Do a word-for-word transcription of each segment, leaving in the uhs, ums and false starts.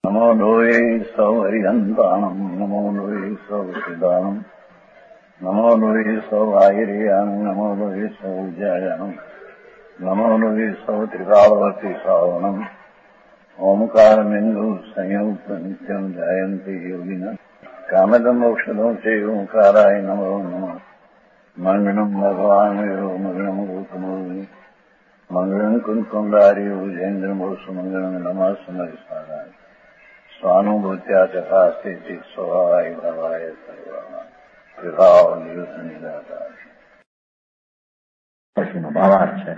નમો લોહે સૌ હરિહંતાણમ નમો લોહે સૌ સિદાનમ નમો લોહે સૌ આયર્યાણમ નમો લોહે સૌ જયાણમ નમો લોહે સૌ ત્રિકાળવતી શ્રાવણમ ઓમકાર બિંદુ સંયુક્ત નિત્યમ જયંતિ યોગિના કામદમ મોક્ષદો છે ઓંકારાય નમો નમઃ મંગળમ ભગવાન વિરો મંગળમ ગૌતમોની મંગળમ કુંકુંડારી ઉજેન્દ્રમોષ મંગળમ નમઃ સમરિસારાય સ્વાનુભૂત્યા તથા સ્થિતિ સ્વભાવાય ભવાય સર્વમાં વિભાવ નિયુદ્ધ નિરાકાર પશુનો ભાવાર્થ છે.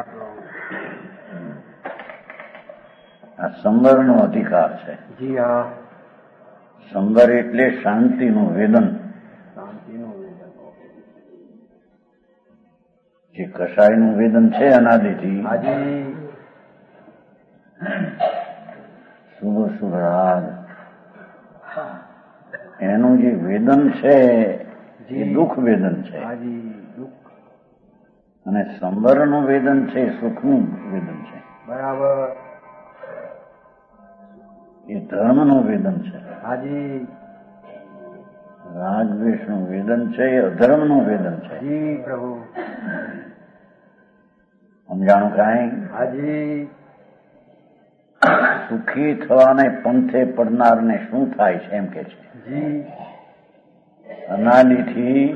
આ સંવરનો અધિકાર છે. જી હા. સંવર એટલે શાંતિનું વેદન. શાંતિનું વેદન. જે કષાયનું વેદન છે અનાદિથી. હાજી. શુભ શુભ રાગ એનું જે વેદન છે એ દુઃખ વેદન છે. હાજી. દુઃખ. અને સંવરનું વેદન છે સુખનું વેદન છે. બરાબર. એ ધર્મનું વેદન છે. હાજી. રાગ દ્વેષનું વેદન છે એ અધર્મનું વેદન છે. જી પ્રભુ. સમજાણું કાંઈ? હાજી. સુખી થવાને પંથે પડનારને શું થાય છે એમ કે છે. જી. અનાદિથી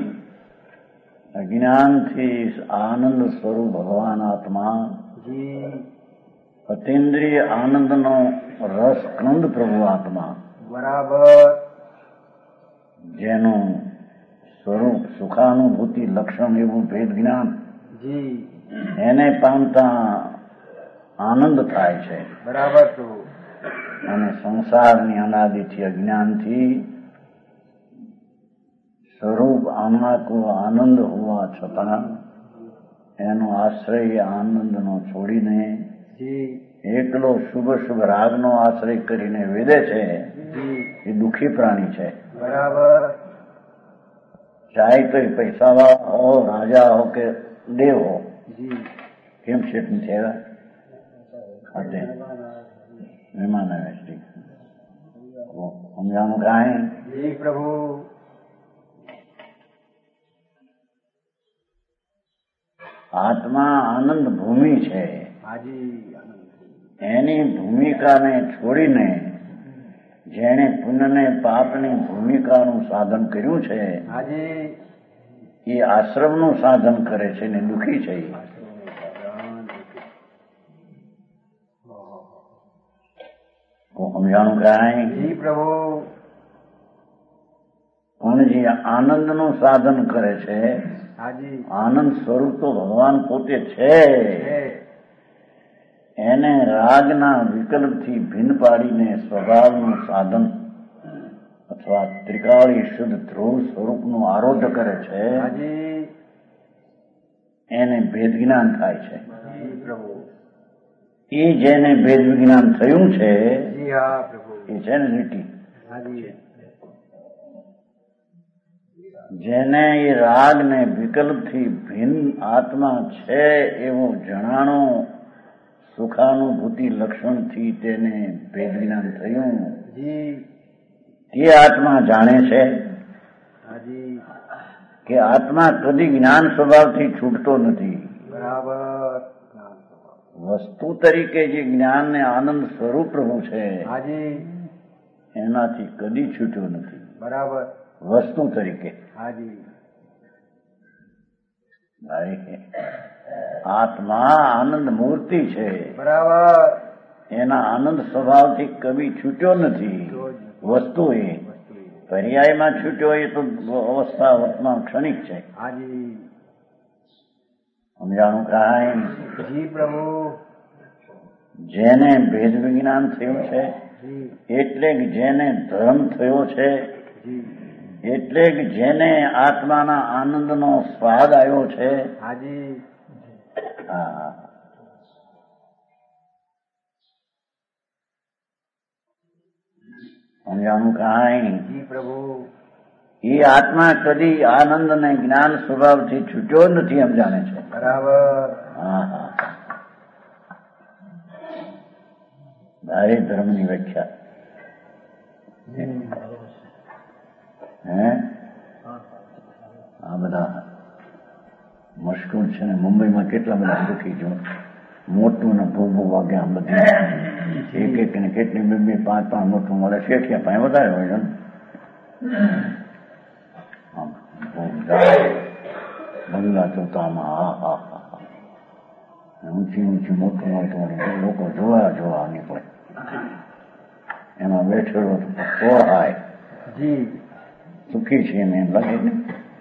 અજ્ઞાનથી આનંદ સ્વરૂપ ભગવાન આત્મા જી. અતિન્દ્રિય આનંદનો રસ કંદ પ્રભુ આત્મા બરાબર. જેનું સ્વરૂપ સુખાનુભૂતિ લક્ષણ એવું ભેદ જ્ઞાન જી. એને પામતા આનંદ થાય છે. બરાબર. તો અને સંસારની અનાદિથી અજ્ઞાનથી સ્વરૂપ આત્માકો આનંદ હોવા છતાં એનો આશ્રય આનંદનો છોડીને જી. એકલો શુભ શુભ રાગનો આશ્રય કરીને વેદે છે જી. એ દુઃખી પ્રાણી છે. બરાબર. ચાહે તો પૈસાવાળા હો, રાજા હો કે દેવ હો. જી. કેમ શેઠ નથી આવ્યા? ખાતે મહેમાન આવ્યા છે. સમજાણું કાંઈ? જી પ્રભુ. આત્મા આનંદ ભૂમિ છે. હાજી. એની ભૂમિકાને છોડીને જેણે પુણ્યને પાપની ભૂમિકાનું સાધન કર્યું છે હાજી. એ આશ્રમનું સાધન કરે છે ને દુઃખી છે. સમજાણું કાંઈ? જી પ્રભુ. પણ જે આનંદનું સાધન કરે છે હાજી. આનંદ સ્વરૂપ તો ભગવાન પોતે છે. એને રાગના વિકલ્પથી ભિન્ન પાડીને સ્વભાવનું સાધન અથવા ત્રિકાળી શુદ્ધ ધ્રુવ સ્વરૂપનું આરોધ કરે છે. હાજી. એને ભેદ જ્ઞાન થાય છે. જી પ્રભુ. એ જેને ભેદ વિજ્ઞાન થયું છે જી હા પ્રભુ. એ છે ને લીટી. હાજી. જેને એ રાગ ને વિકલ્પથી ભિન્ન આત્મા છે એવું જણાણો સુખાનુભૂતિ લક્ષણથી તેને ભેદ જ્ઞાન થયું જી. તે આત્મા જાણે છે હાજી. કે આત્મા કદી જ્ઞાન સ્વભાવથી છૂટતો નથી. બરાબર. વસ્તુ તરીકે જે જ્ઞાન ને આનંદ સ્વરૂપ પ્રભુ છે હાજી. એનાથી કદી છૂટ્યો નથી. બરાબર. વસ્તુ તરીકે. હાજી. આત્મા આનંદ મૂર્તિ છે. બરાબર. એના આનંદ સ્વભાવથી કદી છૂટ્યો નથી. વસ્તુ એ પર્યાયમાં છૂટ્યો એ તો અવસ્થા વર્તમાન ક્ષણિક છે. હાજી. સમજાણું કાંઈ? જી પ્રભુ. જેને ભેદ વિજ્ઞાન થયું છે જી. એટલે કે જેને ધર્મ થયો છે જી. એટલે કે જેને આત્માના આનંદનો સ્વાદ આવ્યો છે. હાજી. હા. સમજાણું કાંઈ? જી પ્રભુ. એ આત્મા કદી આનંદ અને જ્ઞાન સ્વભાવથી છૂટ્યો નથી એમ જાણે છે. બરાબર. હા હા. ભારે ધર્મની વ્યાખ્યા. હે આ બધા મશગુલ છે ને મુંબઈમાં કેટલા બધા દુઃખી જો મોટું ને ભૂભું વાગ્યા બધી એક એક ને કેટલી બે બે પાંચ પાંચ મોટું મળે શેઠિયા પાસે વધારે હોય ને બંગલા જોતામાં હા હા હા ઊંચી ઊંચી મોટું મોટું લોકો જોવા જોવા નીકળે એમાં બેઠેલો પોહાય સુખી છે એને એમ લાગે ને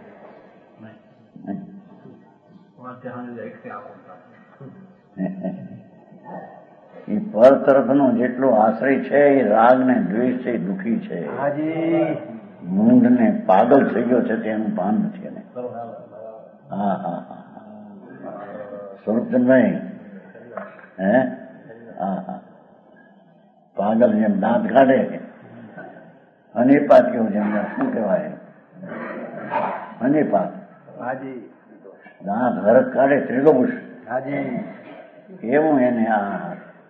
એ પર તરફનો જેટલો આશ્રય છે એ રાગ ને દ્વેષ છે એ દુઃખી છે મૂંઢ ને પાગલ થઈ ગયો છે તેનું ભાન નથી એને હા હા હા સ્વરૂપચંદભાઈ હે હા હા પાગલ જેમ દાંત કાઢે અનેપાત કેવું જેમ શું કહેવાય અનેપાત દાંત હરક કાઢે ત્રિલોબુષ એવું એને આ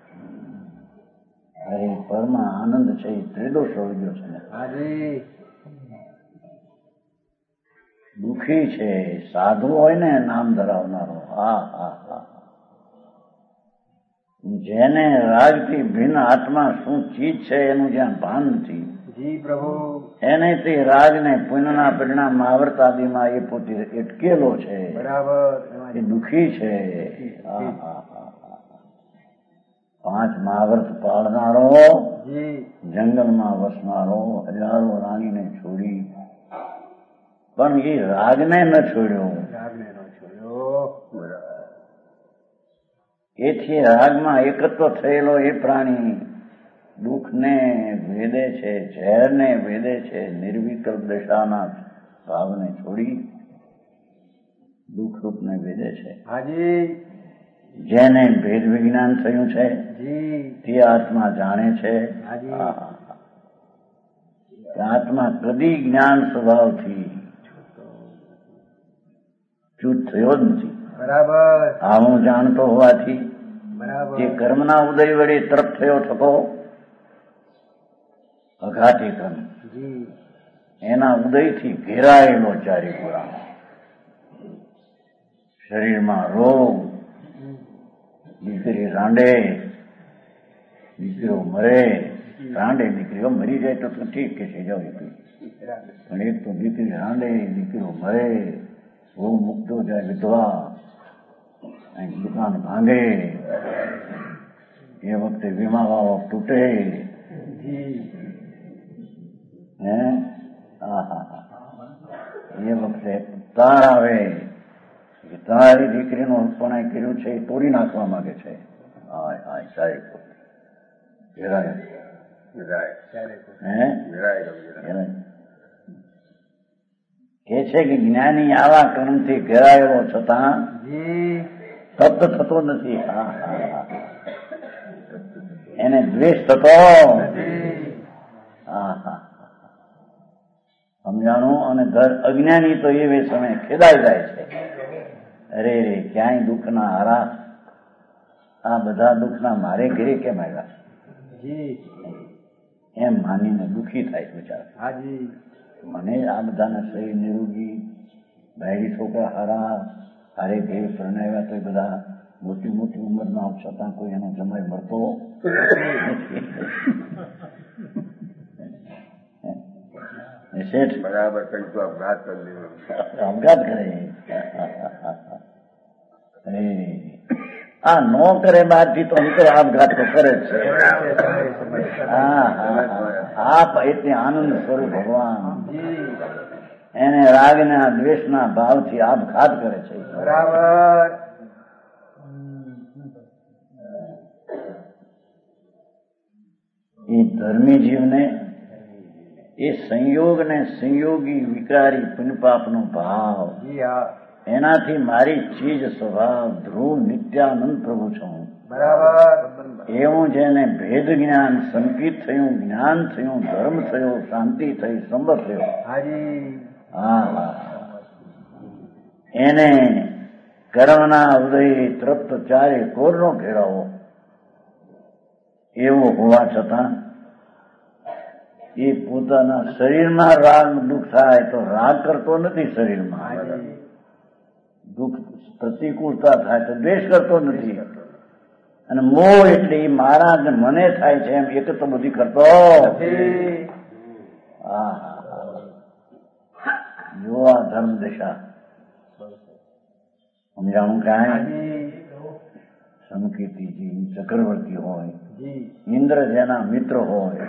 અરે પરમાં આનંદ છે એ ત્રિદોષ હોઈ ગયો છે ને દુઃખી છે સાધુ હોય ને નામ ધરાવનારો હા હા હા જેને રાગથી ભિન્ન આત્મા શું ચીજ છે એનું જ્યાં ભાન નથી એને તે રાગને પુણ્યના પરિણામ મહાવર્ત આદિમાં એ પોતે અટકેલો છે બરાબર એ દુઃખી છે હા હા હા પાંચ મહાવર્ત પાળનારો જંગલમાં વસનારો હજારો રાણીને છોડી પણ એ રાગને ન છોડ્યો એથી રાગમાં એકત્વ થયેલો એ પ્રાણી દુઃખને ભેદે છે ઝેરને ભેદે છે નિર્વિકલ્પ દશાના ભાવને છોડી દુઃખરૂપને ભેદે છે જેને ભેદ વિજ્ઞાન થયું છે તે આત્મા જાણે છે આત્મા કદી જ્ઞાન સ્વભાવથી ચૂત થયો જ નથી બરાબર આ હું જાણતો હોવાથી તે કર્મના ઉદય વડે તરફ થયો થકો અઘાતી કર્મ એના ઉદયથી ઘેરાયેલો ચારે પુરાણ શરીરમાં રોગ દીકરી રાંડે દીકરીઓ મરે રાંડે દીકરીઓ મરી જાય તો ઠીક કે છે જાઓ પણ એક તો દીકરી રાંડે દીકરીઓ મરે બહુ મુક્તો જાય વિધવા દુકાન ભાંગે એ વખતે વીમા વાળો તૂટે હે હા હા એ વખતે તાર આવે તારી દીકરીનું પણ કર્યું છે એ તોડી નાખવા માંગે છે હાય હાય સાહેબ ઘેરાય હે કે છે કે જ્ઞાની આવા કર્મથી ઘેરાયેલો છતાં તપ્ત થતો નથી હા હા હા એને દ્વેષ થતો હા હા સમજાણું અને ઘર અજ્ઞાની તો એ સમય ખેદાઈ જાય છે અરે રે ક્યાંય દુઃખના હારા આ બધા દુઃખના મારે ઘરે કેમ આવ્યા એમ માનીને દુઃખી થાય બિચારા મને આ બધાના શરીર નિરોગી બહેરી છોકરા હારા હારે ઘેર પરણાવ્યા તો બધા મોટી મોટી ઉંમરના છતાં કોઈ એનો જમાઈ મળતો શેઠ બરાબર કઈ તો અપઘાત કરી અપઘાત કરે આ નો કરે બહારથી તો નીકળે આપઘાત તો કરે જ છે હા આપ એટલે આનંદ સ્વરૂપ ભગવાન એને રાગના દ્વેષના ભાવથી આપઘાત કરે છે બરાબર એ ધર્મી જીવને એ સંયોગ ને સંયોગી વિકારી પુણ્યપાપનો ભાવ એનાથી મારી ચીજ સ્વભાવ ધ્રુવ નિત્યાનંદ પ્રભુ છું બરાબર એવું જેને ભેદ જ્ઞાન સંકિત થયું જ્ઞાન થયું ધર્મ થયો શાંતિ થઈ સંબત થયો હા હા એને કર્મના ઉદય તૃપ્ત ચારે કોરનો ઘેરાવો એવો હોવા છતાં એ પોતાના શરીરમાં રાગ દુઃખ થાય તો રાગ કરતો નથી શરીરમાં, દુઃખ પ્રતિકૂળતા થાય તો દ્વેષ કરતો નથી, અને મોહ એટલે એ મારા મને થાય છે એમ એક તો બધી કરતો. હા જો આ ધર્મ દશા સમજાણું કાંઈ. સંકેતીજી ચક્રવર્તી હોય, ઇન્દ્ર જેના મિત્ર હોય,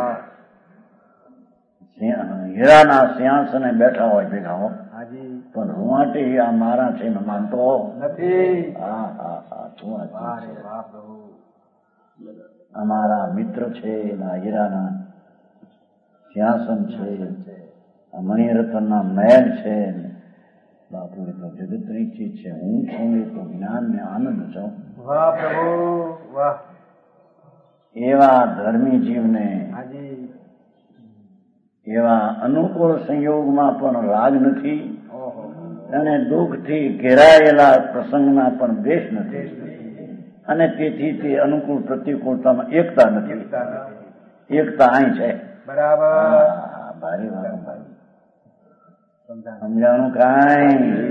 હીરાના સિંહાસને બેઠા હોય ભેગા હો, પણ રૂવાટે આ મારા છે મેં માનતો નથી. હા હા હા અમારા મિત્ર છે, હીરાના સિંહાસન છે, મણિરત્નના મહેલ છે. બાપુ એ તો જગતની ચીજ છે. હું છું એ તો જ્ઞાન ને આનંદ છું. વાહ પ્રભુ વાહ. એવા ધર્મી જીવને એવા અનુકૂળ સંયોગમાં પણ રાગ નથી, અને દુઃખથી ઘેરાયેલા પ્રસંગમાં પણ દ્વેષ નથી, અને તેથી તે અનુકૂળ પ્રતિકૂળતામાં એકતા નથી. એકતા અહીં છે. બરાબર. ભારી વાત ભાઈ સમજાણું કાંઈ.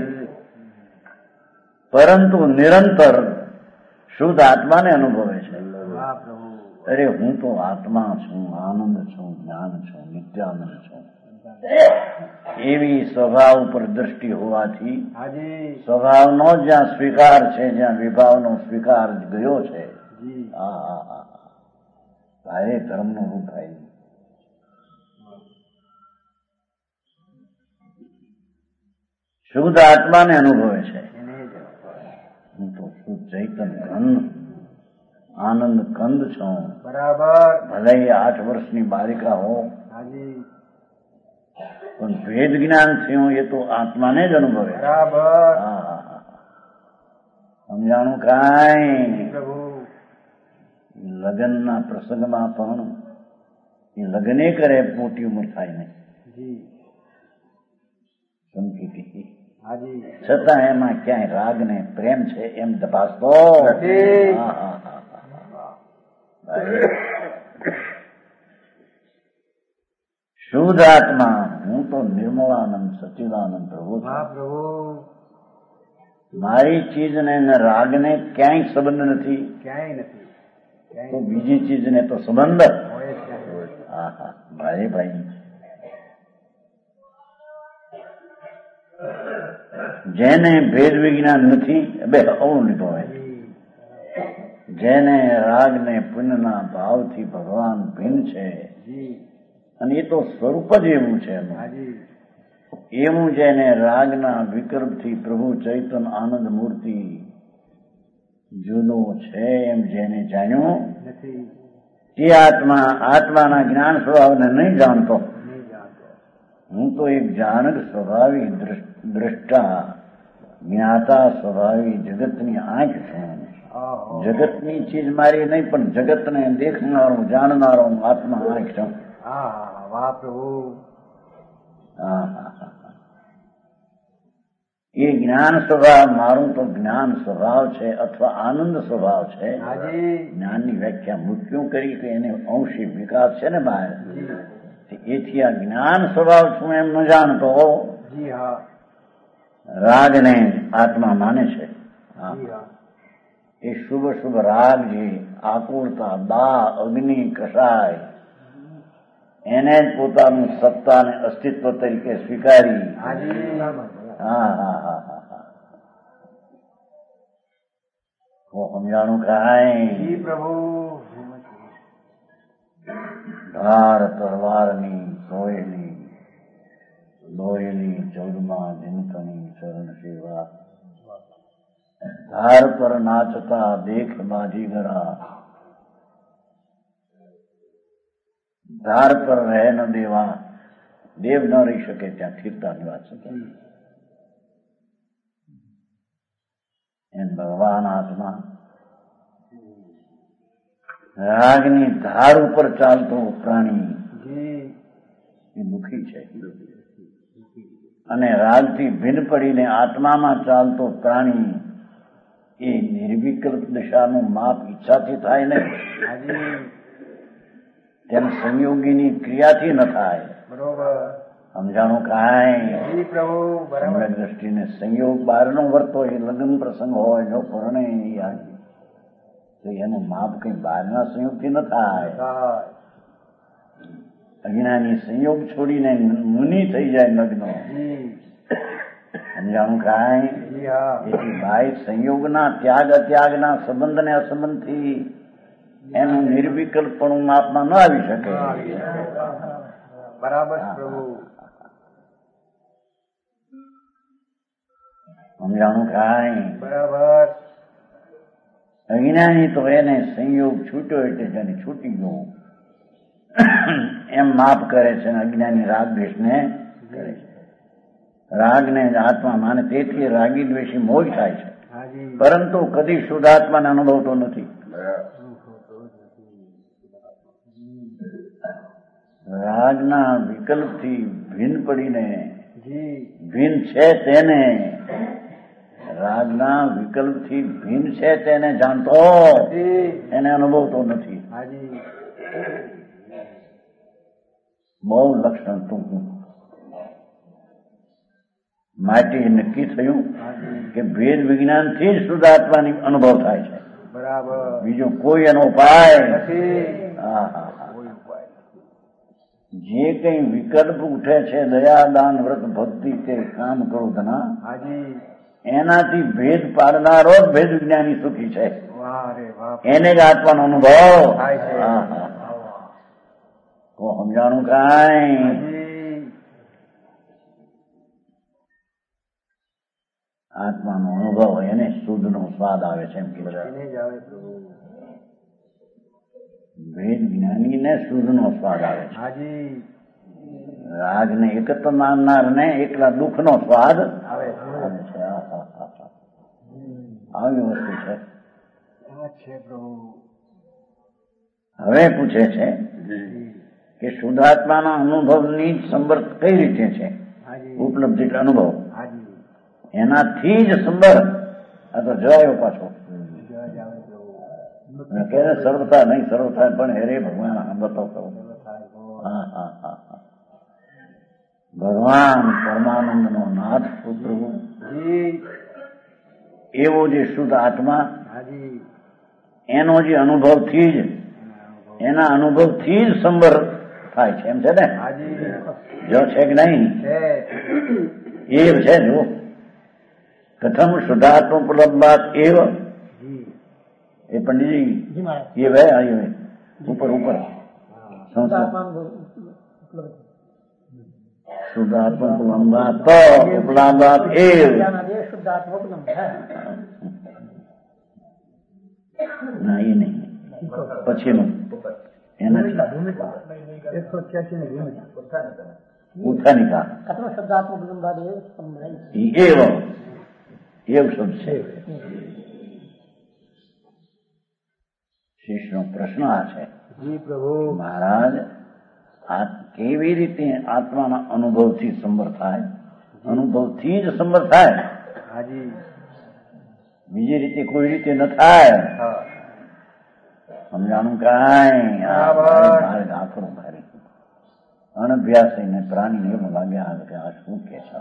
પરંતુ નિરંતર શુદ્ધ આત્માને અનુભવે છે. અરે હું તો આત્મા છું, આનંદ છું, જ્ઞાન છું, નિત્યાનંદ છું. એવી સ્વભાવ ઉપર દ્રષ્ટિ હોવાથી સ્વભાવનો જ્યાં સ્વીકાર છે, જ્યાં વિભાવનો સ્વીકાર ગયો છે, હા હા હા ભારે ધર્મનું રૂપ થાય. શુદ્ધ આત્માને અનુભવે છે. હું તો શુદ્ધ ચૈતન ઘન આનંદ કંદ છું. બરાબર. ભલે આઠ વર્ષની બાલિકા હો, પણ ભેદ જ્ઞાન થયું એ તો આત્માને જ અનુભવે. બરાબર. હા હા હા સમજાણું કાંઈ. લગ્નના પ્રસંગમાં પણ એ લગ્ને કરે મોટી ઉંમર થાય ને સંકેતી, છતાં એમાં ક્યાંય રાગ ને પ્રેમ છે એમ તપાસતો. શુદ્ધ આત્મા હું તો નિર્મળાનંદ સચિદાનંદ પ્રભુ છું. મારી ચીજને ને રાગને ક્યાંય સંબંધ નથી. ક્યાંય નથી. તો બીજી ચીજને તો સંબંધ. હા હા ભાઈ ભાઈ જેને ભેદ વિજ્ઞાન નથી બે અવનિભવે, જેને રાગ ને પુણ્યના ભાવથી ભગવાન ભિન્ન છે, અને એ તો સ્વરૂપ જ એવું છે એનું. એવું જેને રાગના વિકલ્પથી પ્રભુ ચૈતન આનંદ મૂર્તિ જુદો છે એમ જેને જાણ્યું તે આત્મા આત્માના જ્ઞાન સ્વભાવને નહીં જાણતો. હું તો એક જાણક સ્વભાવી દ્રષ્ટા જ્ઞાતા સ્વભાવી જગતની આંખ છું. જગતની ચીજ મારી નહીં, પણ જગતને દેખનારો જાણનારો આત્મા આંખ છું. વાહ પ્રભુ. હા હા એ જ્ઞાન સ્વભાવ મારું તો જ્ઞાન સ્વભાવ છે અથવા આનંદ સ્વભાવ છે. જ્ઞાનની વ્યાખ્યા મૃત્યુ કરી કે એને અંશી વિકાસ છે ને બહાર, એથી આ જ્ઞાન સ્વભાવ છું એમ ન જાણતો રાગને આત્મા માને છે. એ શુભ શુભ રાગ જે આકુળતા દા અગ્નિ કષાય એને જ પોતાનું સત્તા અને અસ્તિત્વ તરીકે સ્વીકારી. હા હા હા હા હા સમજાણું કાંઈ. પ્રભુ ધાર તલવારની સોયેલી દોરેલી ચૌદમા જિંકની ચરણ સેવા, ધાર પર નાચતા દેખ બાજીગરા, ધાર પર રહે ન દેવા, દેવ ન રહી શકે ત્યાં સ્થિરતા નિવાસ શકે એમ ભગવાન આત્મા રાગની ધાર ઉપર ચાલતો પ્રાણી એ દુઃખી છે, અને રાગથી ભિન્ન પડીને આત્મામાં ચાલતો પ્રાણી એ નિર્વિકલ્પ દશાનું માપ ઈચ્છાથી થાય ને. તેમ સંયોગીની ક્રિયાથી ન થાય. બરોબર સમજાણું કાંઈ? પ્રભુ બરાબર. દ્રષ્ટિને સંયોગ બહારનો વર્તો હોય, લગ્ન પ્રસંગ હોય, જો પરણે આવી તો એનું માપ કઈ બહારના સંયોગથી ન થાય. અજ્ઞાની સંયોગ છોડીને મુનિ થઈ જાય નગ્નો. સમજાણું કાંઈ? એથી ભાઈ સંયોગના ત્યાગ અત્યાગના સંબંધ ને અસંબંધથી એનું નિર્વિકલ્પણું માપમાં ન આવી શકે. બરાબર પ્રભુ. સમજાણું કાંઈ? બરાબર. અજ્ઞાની તો એને સંયોગ છૂટ્યો એટલે જેને છૂટી ગયો એમ માપ કરે છે. અજ્ઞાની રાગ દ્વેષને કરે છે. રાગને આત્મા માને તેથી રાગી દ્વેષી મોહ થાય છે, પરંતુ કદી શુદ્ધાત્માને અનુભવતો નથી. રાગના વિકલ્પથી ભિન્ન પડીને ભિન્ન છે તેને રાગના વિકલ્પથી ભિન્ન છે તેને જાણતો એને અનુભવતો નથી. બહુ લક્ષણ ટૂંકું. માટે નક્કી થયું કે ભેદ વિજ્ઞાનથી જ શુદ્ધાત્માની અનુભવ થાય છે. બરાબર. બીજો કોઈ એનો ઉપાય નથી. હા હા જે કઈ વિકલ્પ ઉઠે છે દયા દાન વ્રત ભક્તિ કે કામ ક્રોધના, એનાથી ભેદ પાડનારો જ ભેદ વિજ્ઞાની સુખી છે. એને જ આત્માનો અનુભવ થાય છે. તો સમજાણું કાંઈ? આત્માનો અનુભવ એને શુદ્ધ નો સ્વાદ આવે છે એમ કે ભેદ જ્ઞાનીને શુદ્ધ નો સ્વાદ આવે છે. રાગને એકત્વ માનનાર ને એકલા દુઃખ નો સ્વાદ આવે છે. આવી વસ્તુ છે. હવે પૂછે છે કે શુદ્ધાત્માના અનુભવની સંબંધ કઈ રીતે છે? ઉપલબ્ધિ એટલે અનુભવ, એનાથી જ સંબંધ. આ તો જવાયો પાછો કે સર્વતા નહીં સર્વતા પણ હેરે ભગવાન સાંભળતો કરો. હા હા હા હા ભગવાન પરમાનંદ નો નાથ પ્રભુ એવો જે શુદ્ધ આત્મા એનો જે અનુભવથી જ એના અનુભવથી જ સંબર થાય છે એમ છે ને? જો છે કે નહીં? એ છે. જો કથમ શુદ્ધાત્મ ઉપલબ્ધાત એવ એ पंडित जी ये वह आई हुए ऊपर ऊपर शुद्धात्मा उपलब्धात तो उपलब्धात एव ના એ નહીં પછીનું એના એકસો છ્યાસી ની ઉત્થાની કા એવ એવ શબ્દ છે. શિષ્યનો પ્રશ્ન આ છે, મહારાજ આ કેવી રીતે આત્માના અનુભવથી સંબર થાય? અનુભવથી જ સંબર થાય, બીજી રીતે કોઈ રીતે ન થાય. સમજાણું કાંઈ? આખરું ભારે અનભ્યાસ ને પ્રાણીને એમ લાગ્યા કે આ શું કે છે,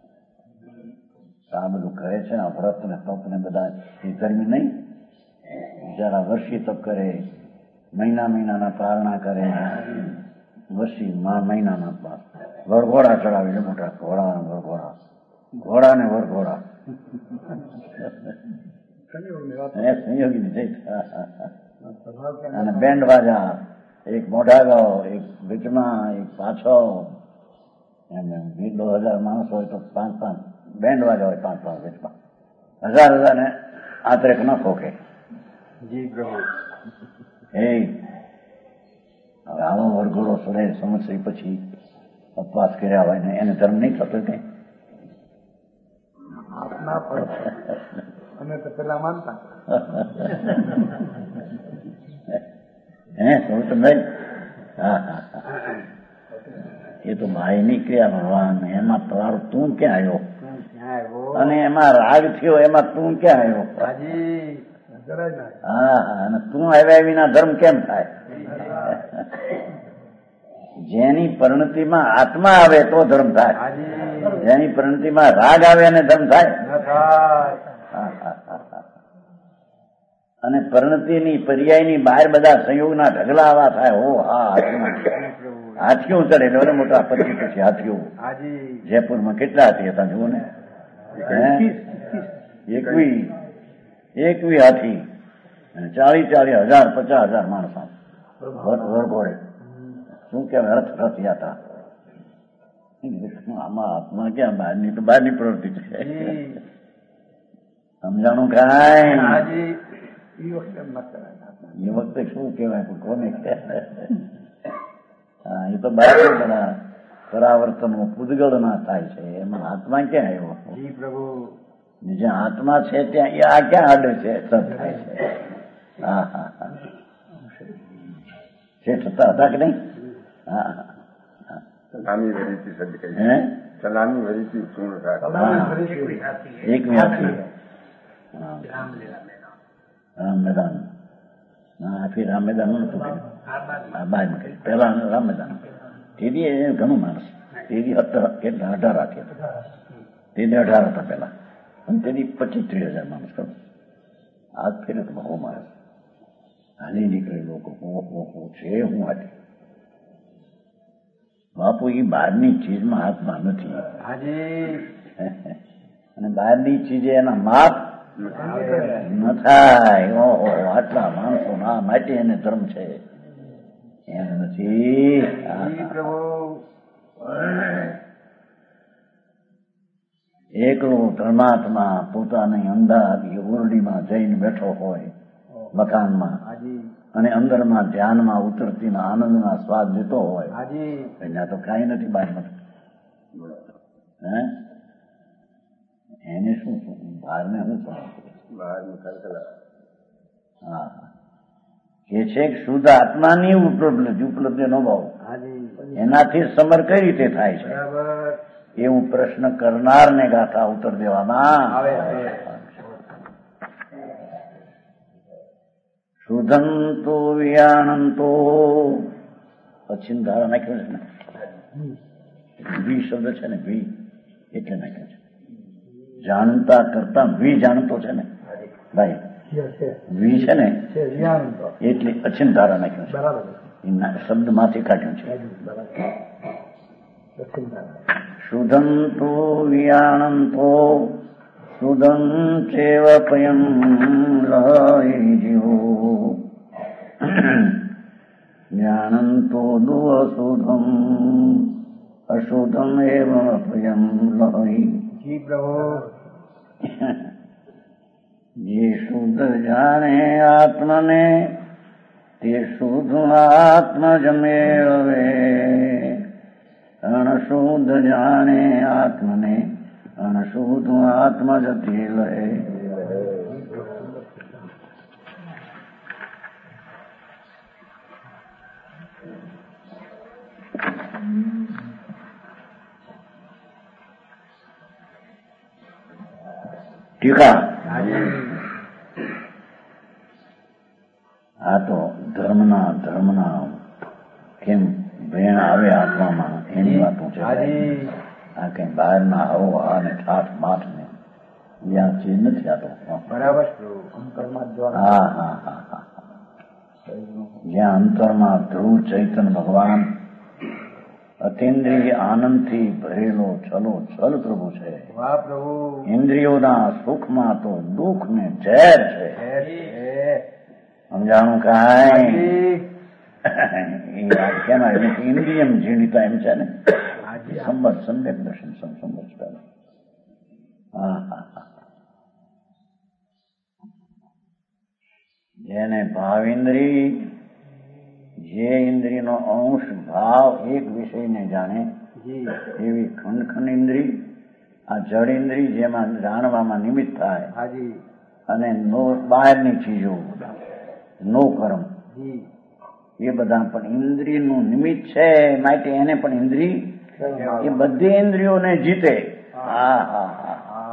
આ બધું કરે છે ને વ્રત ને તપ ને બધા એ ધર્મી નહીં. જરા વર્ષી તપ કરે, મહિના મહિનાના પારણા કરે, વર્ષી મહિનાના વરઘોડા ચડાવે છે, મોટા ઘોડા વરઘોડા, ઘોડા ને વરઘોડા સંયોગી જઈ અને બેન્ડ વાજા, એક મોઢા ગાઓ, એક બીચમાં, એક પાછો, એમ દો હજાર માણસ હોય તો પાંચ પાંચ બેન્ડ વાજા હોય, પાંચ પાંચ બીચમાં હજાર હજાર ને આતરેક ન ખોકે. જી પ્રભુ. એ હવે આવો વરઘોડો સડે સંવત્સરી પછી અપવાસ કર્યા હોય ને એને ધર્મ નહીં થતો કઈ? અમે તો પેલા માનતા હે શું તમે? હા હા હા એ તો ભાઈ ની ક્રિયા ભગવાન. એમાં તમારું તું ક્યાં આવ્યો? અને એમાં રાગ થયો એમાં તું ક્યાં આવ્યો? હા હા અને તું આવ્યા વિના ધર્મ કેમ થાય? જેની પરિણતિમાં આત્મા આવે તો ધર્મ થાય, જેની પરિણતિમાં રાગ આવે અને ધર્મ થાય. અને પરિણતિની પર્યાયની બહાર બધા સંયોગના ઢગલા આવા થાય. હો હા, હાથીઓ ચડે એટલે મોટા પચીસ પછી હાથીઓ. જયપુરમાં કેટલા હાથી હતા જુઓ ને, એકવી એકવી હાથી ચાલીસ ચાલીસ હજાર પચાસ હજાર માણસો વરઘોડે. શું કેવાય, રથ રથ યાત્રા. આમાં આત્મા ક્યાં બહારની તો બહારની પ્રવૃત્તિ છે. સમજાણું કાંઈ એ વખતે શું કેવાય કોને હા એ તો બહાર બધા પરાવર્તનો પૂદગળ ના થાય છે. એમાં આત્મા ક્યાં આવ્યો? પ્રભુ જ્યાં આત્મા છે ત્યાં એ આ ક્યાં આડે છે સત થાય છે. હા હા હા શેઠ હતા હતા કે નહીં? હા સલામી વરીથી સદ કહી હે સલામી વરીથી પૂર્ણ થાય એક મિનિટ રામ મેદાન ના ફિર રામ મેદાન નતું કર્યું. બાદમાં કર્યું. પહેલા રામ મેદાન તેથી ઘણું માણસ તેથી કેટલા અઢાર રાખી હતા. તેથી અઢાર હતા પેલા અને તેથી પચીસ ત્રીસ હજાર માણસ કરો. આજ ફેરે તો બહુ માણસ હાલી નીકળે લોકો. છે હું હાલી બાપુ એ બહારની ચીજમાં હાથમાં નથી. અને બહારની ચીજે એના માપ ન થાય. ઓહો આટલા માણસો ના માટે એને ધર્મ છે એમ નથી. એકલો ધર્માત્મા પોતાની અંધારી ઓરડીમાં જઈને બેઠો હોય મકાનમાં અને અંદરમાં ધ્યાનમાં ઉતરતી આનંદના સ્વાદ લેતો હોય એટલે તો કઈ નથી બહારમાં. હે એને શું બહારને શું હા કે છે શુદ્ધ આત્માની ઉપલબ્ધિ ઉપલબ્ધિ નો ભાવ એનાથી સમર કઈ રીતે થાય છે એવું પ્રશ્ન કરનારને ગાથા ઉત્તર દેવામાં આવે છે. શુદ્ધંતો વિયાણંતો પશ્ચિમ ધારા નાખ્યો છે ને વી શબ્દ છે ને વી એટલે નાખ્યો છે. જાણતા કરતા વી જાણતો છે ને ભાઈ વી છે ને એટલે અચિન ધારા નાખ્યું છે. શબ્દ માંથી કાઢ્યું છે. શુદ્ધંતો વિયાણંતો શુદ્ધં ચેવ પયં લહી જીવો જ્ઞાનંતો દુઃશુદ્ધમ અશુદ્ધમ એવ પયં લહી. જી પ્રભુ જે શુદ્ધ જાણે આત્મને તે શુદ્ધ આત્મજ મેળવે. અણશુદ્ધ જાણે આત્મને અણશુદ્ધ આત્મજ તે લે. ટીકા આ તો ધર્મના ધર્મના કેમ ભેણ આવે આત્મામાં એની વાતો છે. આ કઈ બહારના હવો અને ઠાઠ માઠ ને જ્યાં ચીજ નથી આતો બરાબર. હા હા હા હા જ્યાં અંતરમાં ધ્રુવ ચૈતન ભગવાન અતિન્દ્રિય આનંદથી ભરેલો ચલો ચલ પ્રભુ છે. ઇન્દ્રિયોના સુખમાં તો દુઃખ ને ઝેર છે. સમજાણું કાંઈ એ વાત કેમ ઇન્દ્રિયમ ઝીણતા એમ છે ને સંબત સમ્યક દર્શન સંબત. હા હા હા જેને ભાવેન્દ્રી જે ઇન્દ્રિયનો અંશ ભાવ એક વિષયને જાણે એવી ખંડ ખંડ ઇન્દ્રિય આ જડ ઇન્દ્રિય જેમાં જાણવામાં નિમિત્ત થાય અને નો બહારની ચીજો નો કર્મ એ બધા પણ ઇન્દ્રિયનું નિમિત્ત છે. માટે એને પણ ઇન્દ્રિય એ બધી ઇન્દ્રિયોને જીતે. હા હા હા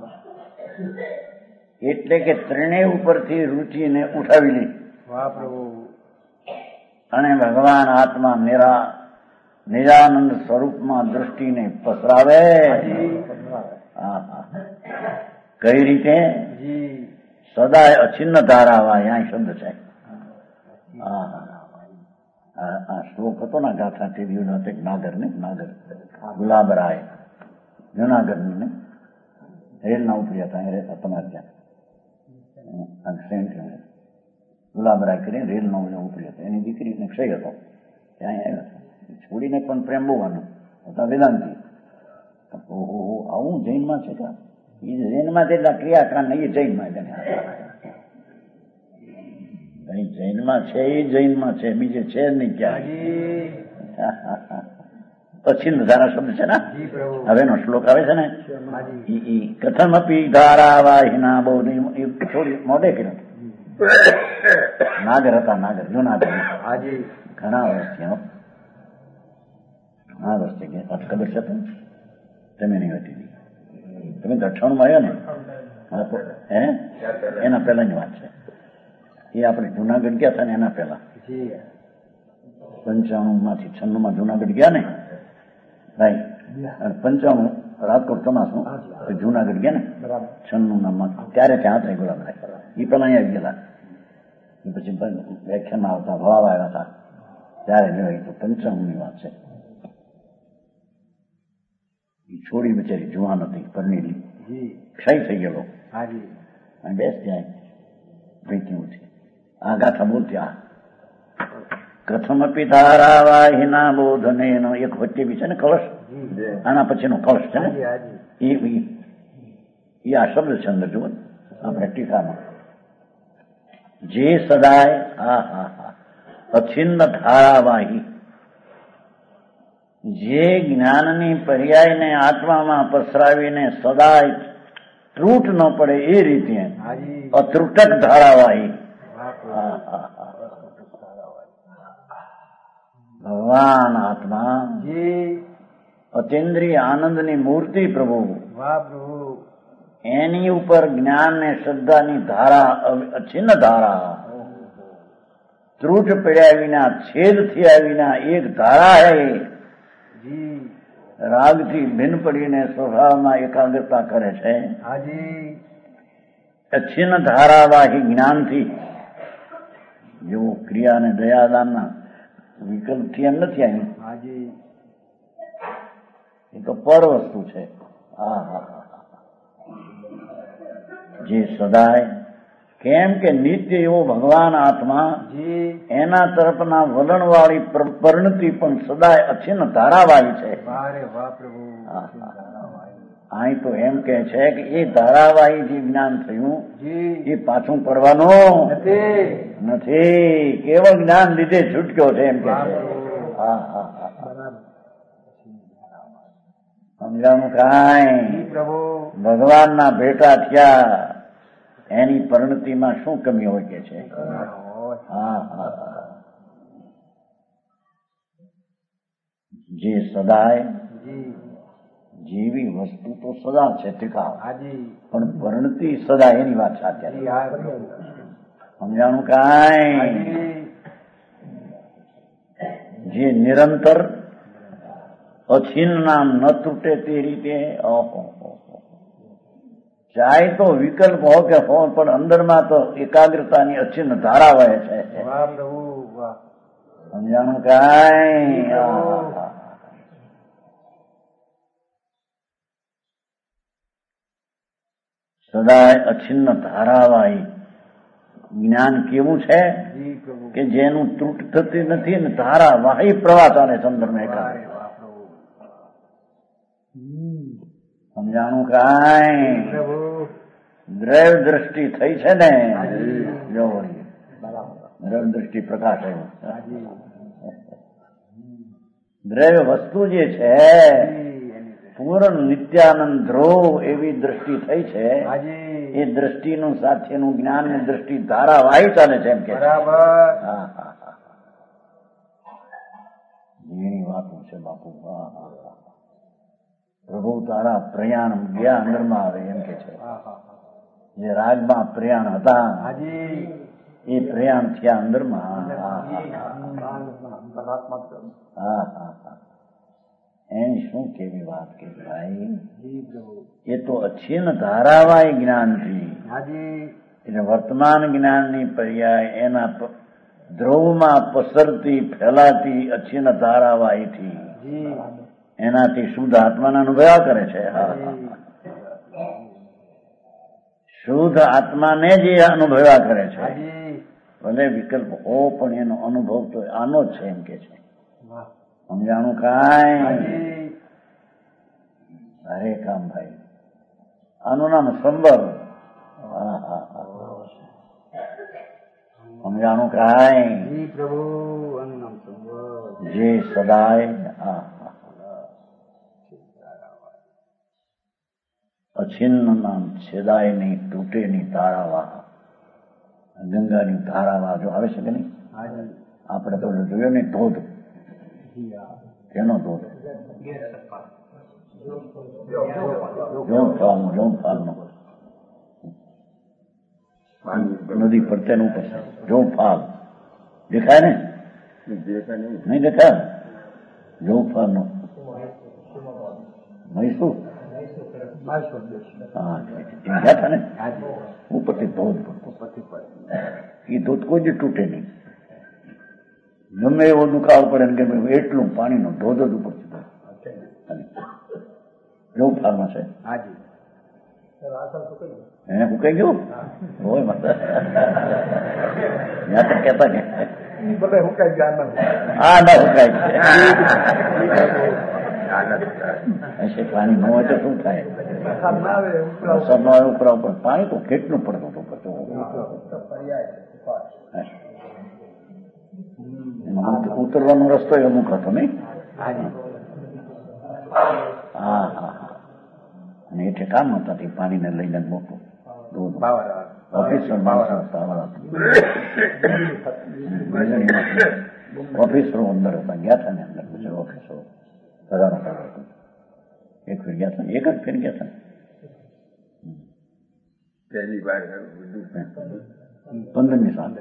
એટલે કે ત્રણેય ઉપરથી રુચિને ઉઠાવી લે અને ભગવાન આત્મા મેરા નિજાનંદ સ્વરૂપમાં દ્રષ્ટિને પસરાવે. હા હા કઈ રીતે? સદાય અછિન્ન ધારાવા અહીંયા શબ્દ છે. હા આ શ્લોક હતો ને ગાથા ટીવી નાગર ને નાગર ગુલાબરાય જુનાગઢ ને રેલના ઉપરી હતા અહીં રહેતા તમારે ત્યાં ગુલાબરાય કરીને રેલનો ઉપરી હતો. એની દીકરીને ક્ષય હતો ત્યાં આવ્યા હતા. છોડીને પણ પ્રેમ બહુ આનો હતા વેદાંતિ. ઓહો આવું જૈનમાં છે કે એ જૈનમાં જેટલા ક્રિયાકાંડ એ જૈનમાં જૈનમાં છે એ જૈનમાં છે બીજે છે જ નહીં ક્યાં. અછિન્ન ધારા શબ્દ છે ને હવેનો શ્લોક આવે છે ને કથમ અપી ધારાવાહિના બહુ થોડી મોડે કર્યો. નાગર હતા નાગર જુનાગઢ ઘણા વર્ષથી ઘણા વર્ષથી ગયા ખબર છે તમે નહીં હતી તમે તો અઠાણું માં આવ્યા ને હે એના પહેલાની વાત છે. એ આપણે જુનાગઢ ગયા હતા ને એના પહેલા પંચાણું માંથી છન્નું માં જુનાગઢ ગયા ને ભાઈ પંચાણું રાજકોટ ચોમાસું જુનાગઢ ગયા ને છન્નું નામમાં ત્યારે ત્યાં હતા ગુલાબરાય. એ પેલા અહીંયા આવી ગયેલા એ પછી વ્યાખ્યાનમાં આવતા ભવાવા આવ્યા હતા ત્યારે જોઈ તો પંચાણું ની વાત છે. એ છોડી બિચારી જુવાન હતી પરણીલી ક્ષય થઈ ગયેલો બેસ ત્યાં ભાઈ કેવું છે આ ગાથા બોલતી આ કથમપી ધારાવાહિના બોધને એનો એક વચ્ચે બી છે ને કળશ આના પછીનો કળશ છે ને એ આ શબ્દ છે અંદર જુઓ આપણે ટીકામાં જે સદાય હા હા હા અછિન્ન ધારાવાહી જે જ્ઞાનની પર્યાયને આત્મામાં પસરાવીને સદાય ત્રુટ ન પડે એ રીતે અત્રુટક ધારાવાહી ભગવાન આત્મા અતિન્દ્રિય આનંદની મૂર્તિ પ્રભુ એની ઉપર જ્ઞાન ને શ્રદ્ધાની ધારા અછિન્ન ધારા ત્રુટ પડ્યા વિના છેદ થયા વિના એક ધારા હૈ. રાગથી ભિન્ન પડીને સ્વભાવમાં એકાગ્રતા કરે છે. અછિન્ન ધારાવાહી જ્ઞાનથી જો ક્રિયા અને દયાદાનના વિકલ્પથી એમ નથી આવી. એ તો પર વસ્તુ છે. હા હા જે સદાય કેમ કે નિત્ય એવો ભગવાન આત્મા એના તરફના વલણ વાળી પરિણતિ પણ સદાય અછિન્ન ધારાવાહી છે. અહીં તો એમ કે છે કે એ ધારાવાહી જે જ્ઞાન થયું એ પાછું પડવાનું નથી. કેવળ જ્ઞાન લીધે છૂટક્યો છે એમ કે છે. હા હા હા સમજાણું કાંઈ ભગવાનના ભેટા થયા એની પરિણતિમાં શું કમી હોય કે છે. હા હા જે સદાય જેવી વસ્તુ તો સદા છે ટીકાવ પણ પરિણતિ સદા એની વાત સાચી. સમજાણું કાંઈ જે નિરંતર અછિન્ન નામ ન તૂટે તે રીતે ચાહે તો વિકલ્પ હો કે હો પણ અંદરમાં તો એકાગ્રતાની અછિન્ન ધારા વહે છે. સમજાણું કાંઈ સદાય અછિન્ન ધારાવાહી જ્ઞાન કેવું છે કે જેનું ત્રુટ થતી નથી ને ધારાવાહી પ્રવાહ ચાલે સંદર્ભ એકાગ્ર. સમજાણું કાંઈ દ્રવ્ય દ્રષ્ટિ થઈ છે ને જો દ્રવ્ય દ્રષ્ટિ પ્રકાશ આવ્યો. દ્રવ્ય વસ્તુ જે છે પૂર્ણ નિત્યાનંદ ધ્રુવ એવી દ્રષ્ટિ થઈ છે. એ દ્રષ્ટિનું સાથેનું જ્ઞાન ની દ્રષ્ટિ ધારાવાહી ચાલે છે એમ કે હા હા એની વાતો છે બાપુ. હા હા પ્રભુ તારા પ્રયાણ ગયા અંદરમાં આવે એમ કે છે. જે રાજમાં પ્રયાણ હતા એ પ્રયાણ થયા અંદરમાં. હા હા હા એની શું કેવી વાત કે ભાઈ, એ તો અછીન ધારાવાય જ્ઞાનથી, એટલે વર્તમાન જ્ઞાનની પર્યાય એના ધ્રુવમાં પસરતી ફેલાતી અછીન ધારાવાયથી એનાથી શુદ્ધ આત્માને અનુભવ્યા કરે છે. શુદ્ધ આત્માને જ એ અનુભવ્યા કરે છે. ભલે વિકલ્પ હો પણ એનો અનુભવ તો આનો જ છે એમ કે છે. સમજાણું કાંઈ? અરે કામ ભાઈ, આનું નામ સંબર. હા હા હા, સમજાણું કાંઈ? પ્રભુ આનું નામ સંબર. જે સદાય હા અછિન્ન નામ છેદાય નહીં, તૂટે નહીં તારાવા. ગંગાની ધારાવા જો આવે છે કે નહીં? આપણે તો જોયો ને ધોધ, કેનો ધોધ? જોમફાલનો જોમફાલનો નદી પ્રત્યેનું પછી જોમફાલ દેખાય ને? નહીં દેખાય? જોમફાલનો મૈસૂર હા ગયા હતા ને ઉપરથી ધોધ પડતો. એ ધોધ કોઈ જ તૂટે નહીં, ગમે એવો દુકાળ પડે ને ગમે એટલું પાણીનો ધોધ જ ઉપરથી જોવું ફાર્મા છે. એને ફૂંકાઈ ગયું હોય માતા ત્યાં તો કેતા કે હા ના ફૂંકાય છે. પાણી ન હોય તો શું થાય? વરસાદ ન આવે ઉપર ઉપર પાણી તો કેટલું પડતું હતું પછી ઉતરવાનો રસ્તો અમુક હતો નહીં? હા હા હા. અને એટલે કામ હતા તે પાણીને લઈને મોટું દૂધ ઓફિસર ઓફિસરો અંદર હતા, ગયા હતા ને અંદર પછી ઓફિસરો પગારો કર્યો. એક ફેર ગયા હતા, એક જ ફેર ગયા હતા પહેલી વાર પંદરમી સાલ.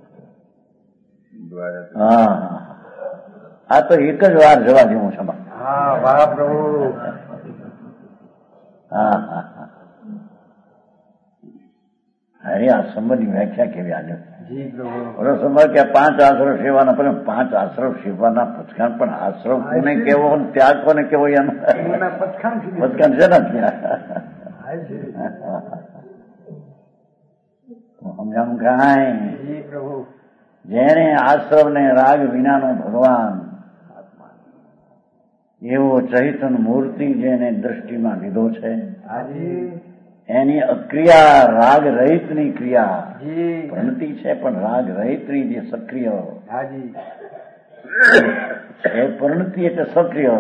હા હા, આ તો એક જ વાર જવા જેવું છે. હા વાહ પ્રભુ. હા હા હા. અરે આ સંબંધની વ્યાખ્યા કેવી આજે સમય કે પાંચ આશ્રવ સેવાના, પણ પાંચ આશ્રવ સેવાના પચકાન પણ આશ્રવ કોને કેવો ત્યાગ કોને કેવો એનો પચકાન છે ને ત્યાં સમજાણું કાંઈ? જેને આશ્રવ ને રાગ વિનાનો ભગવાન એવો ચૈતન મૂર્તિ જેને દ્રષ્ટિમાં લીધો છે, એની અક્રિયા રાગ રહિતની ક્રિયા પ્રણતિ છે, પણ રાગ રહિતની જે સક્રિય છે, પ્રણતિ એટલે સક્રિય,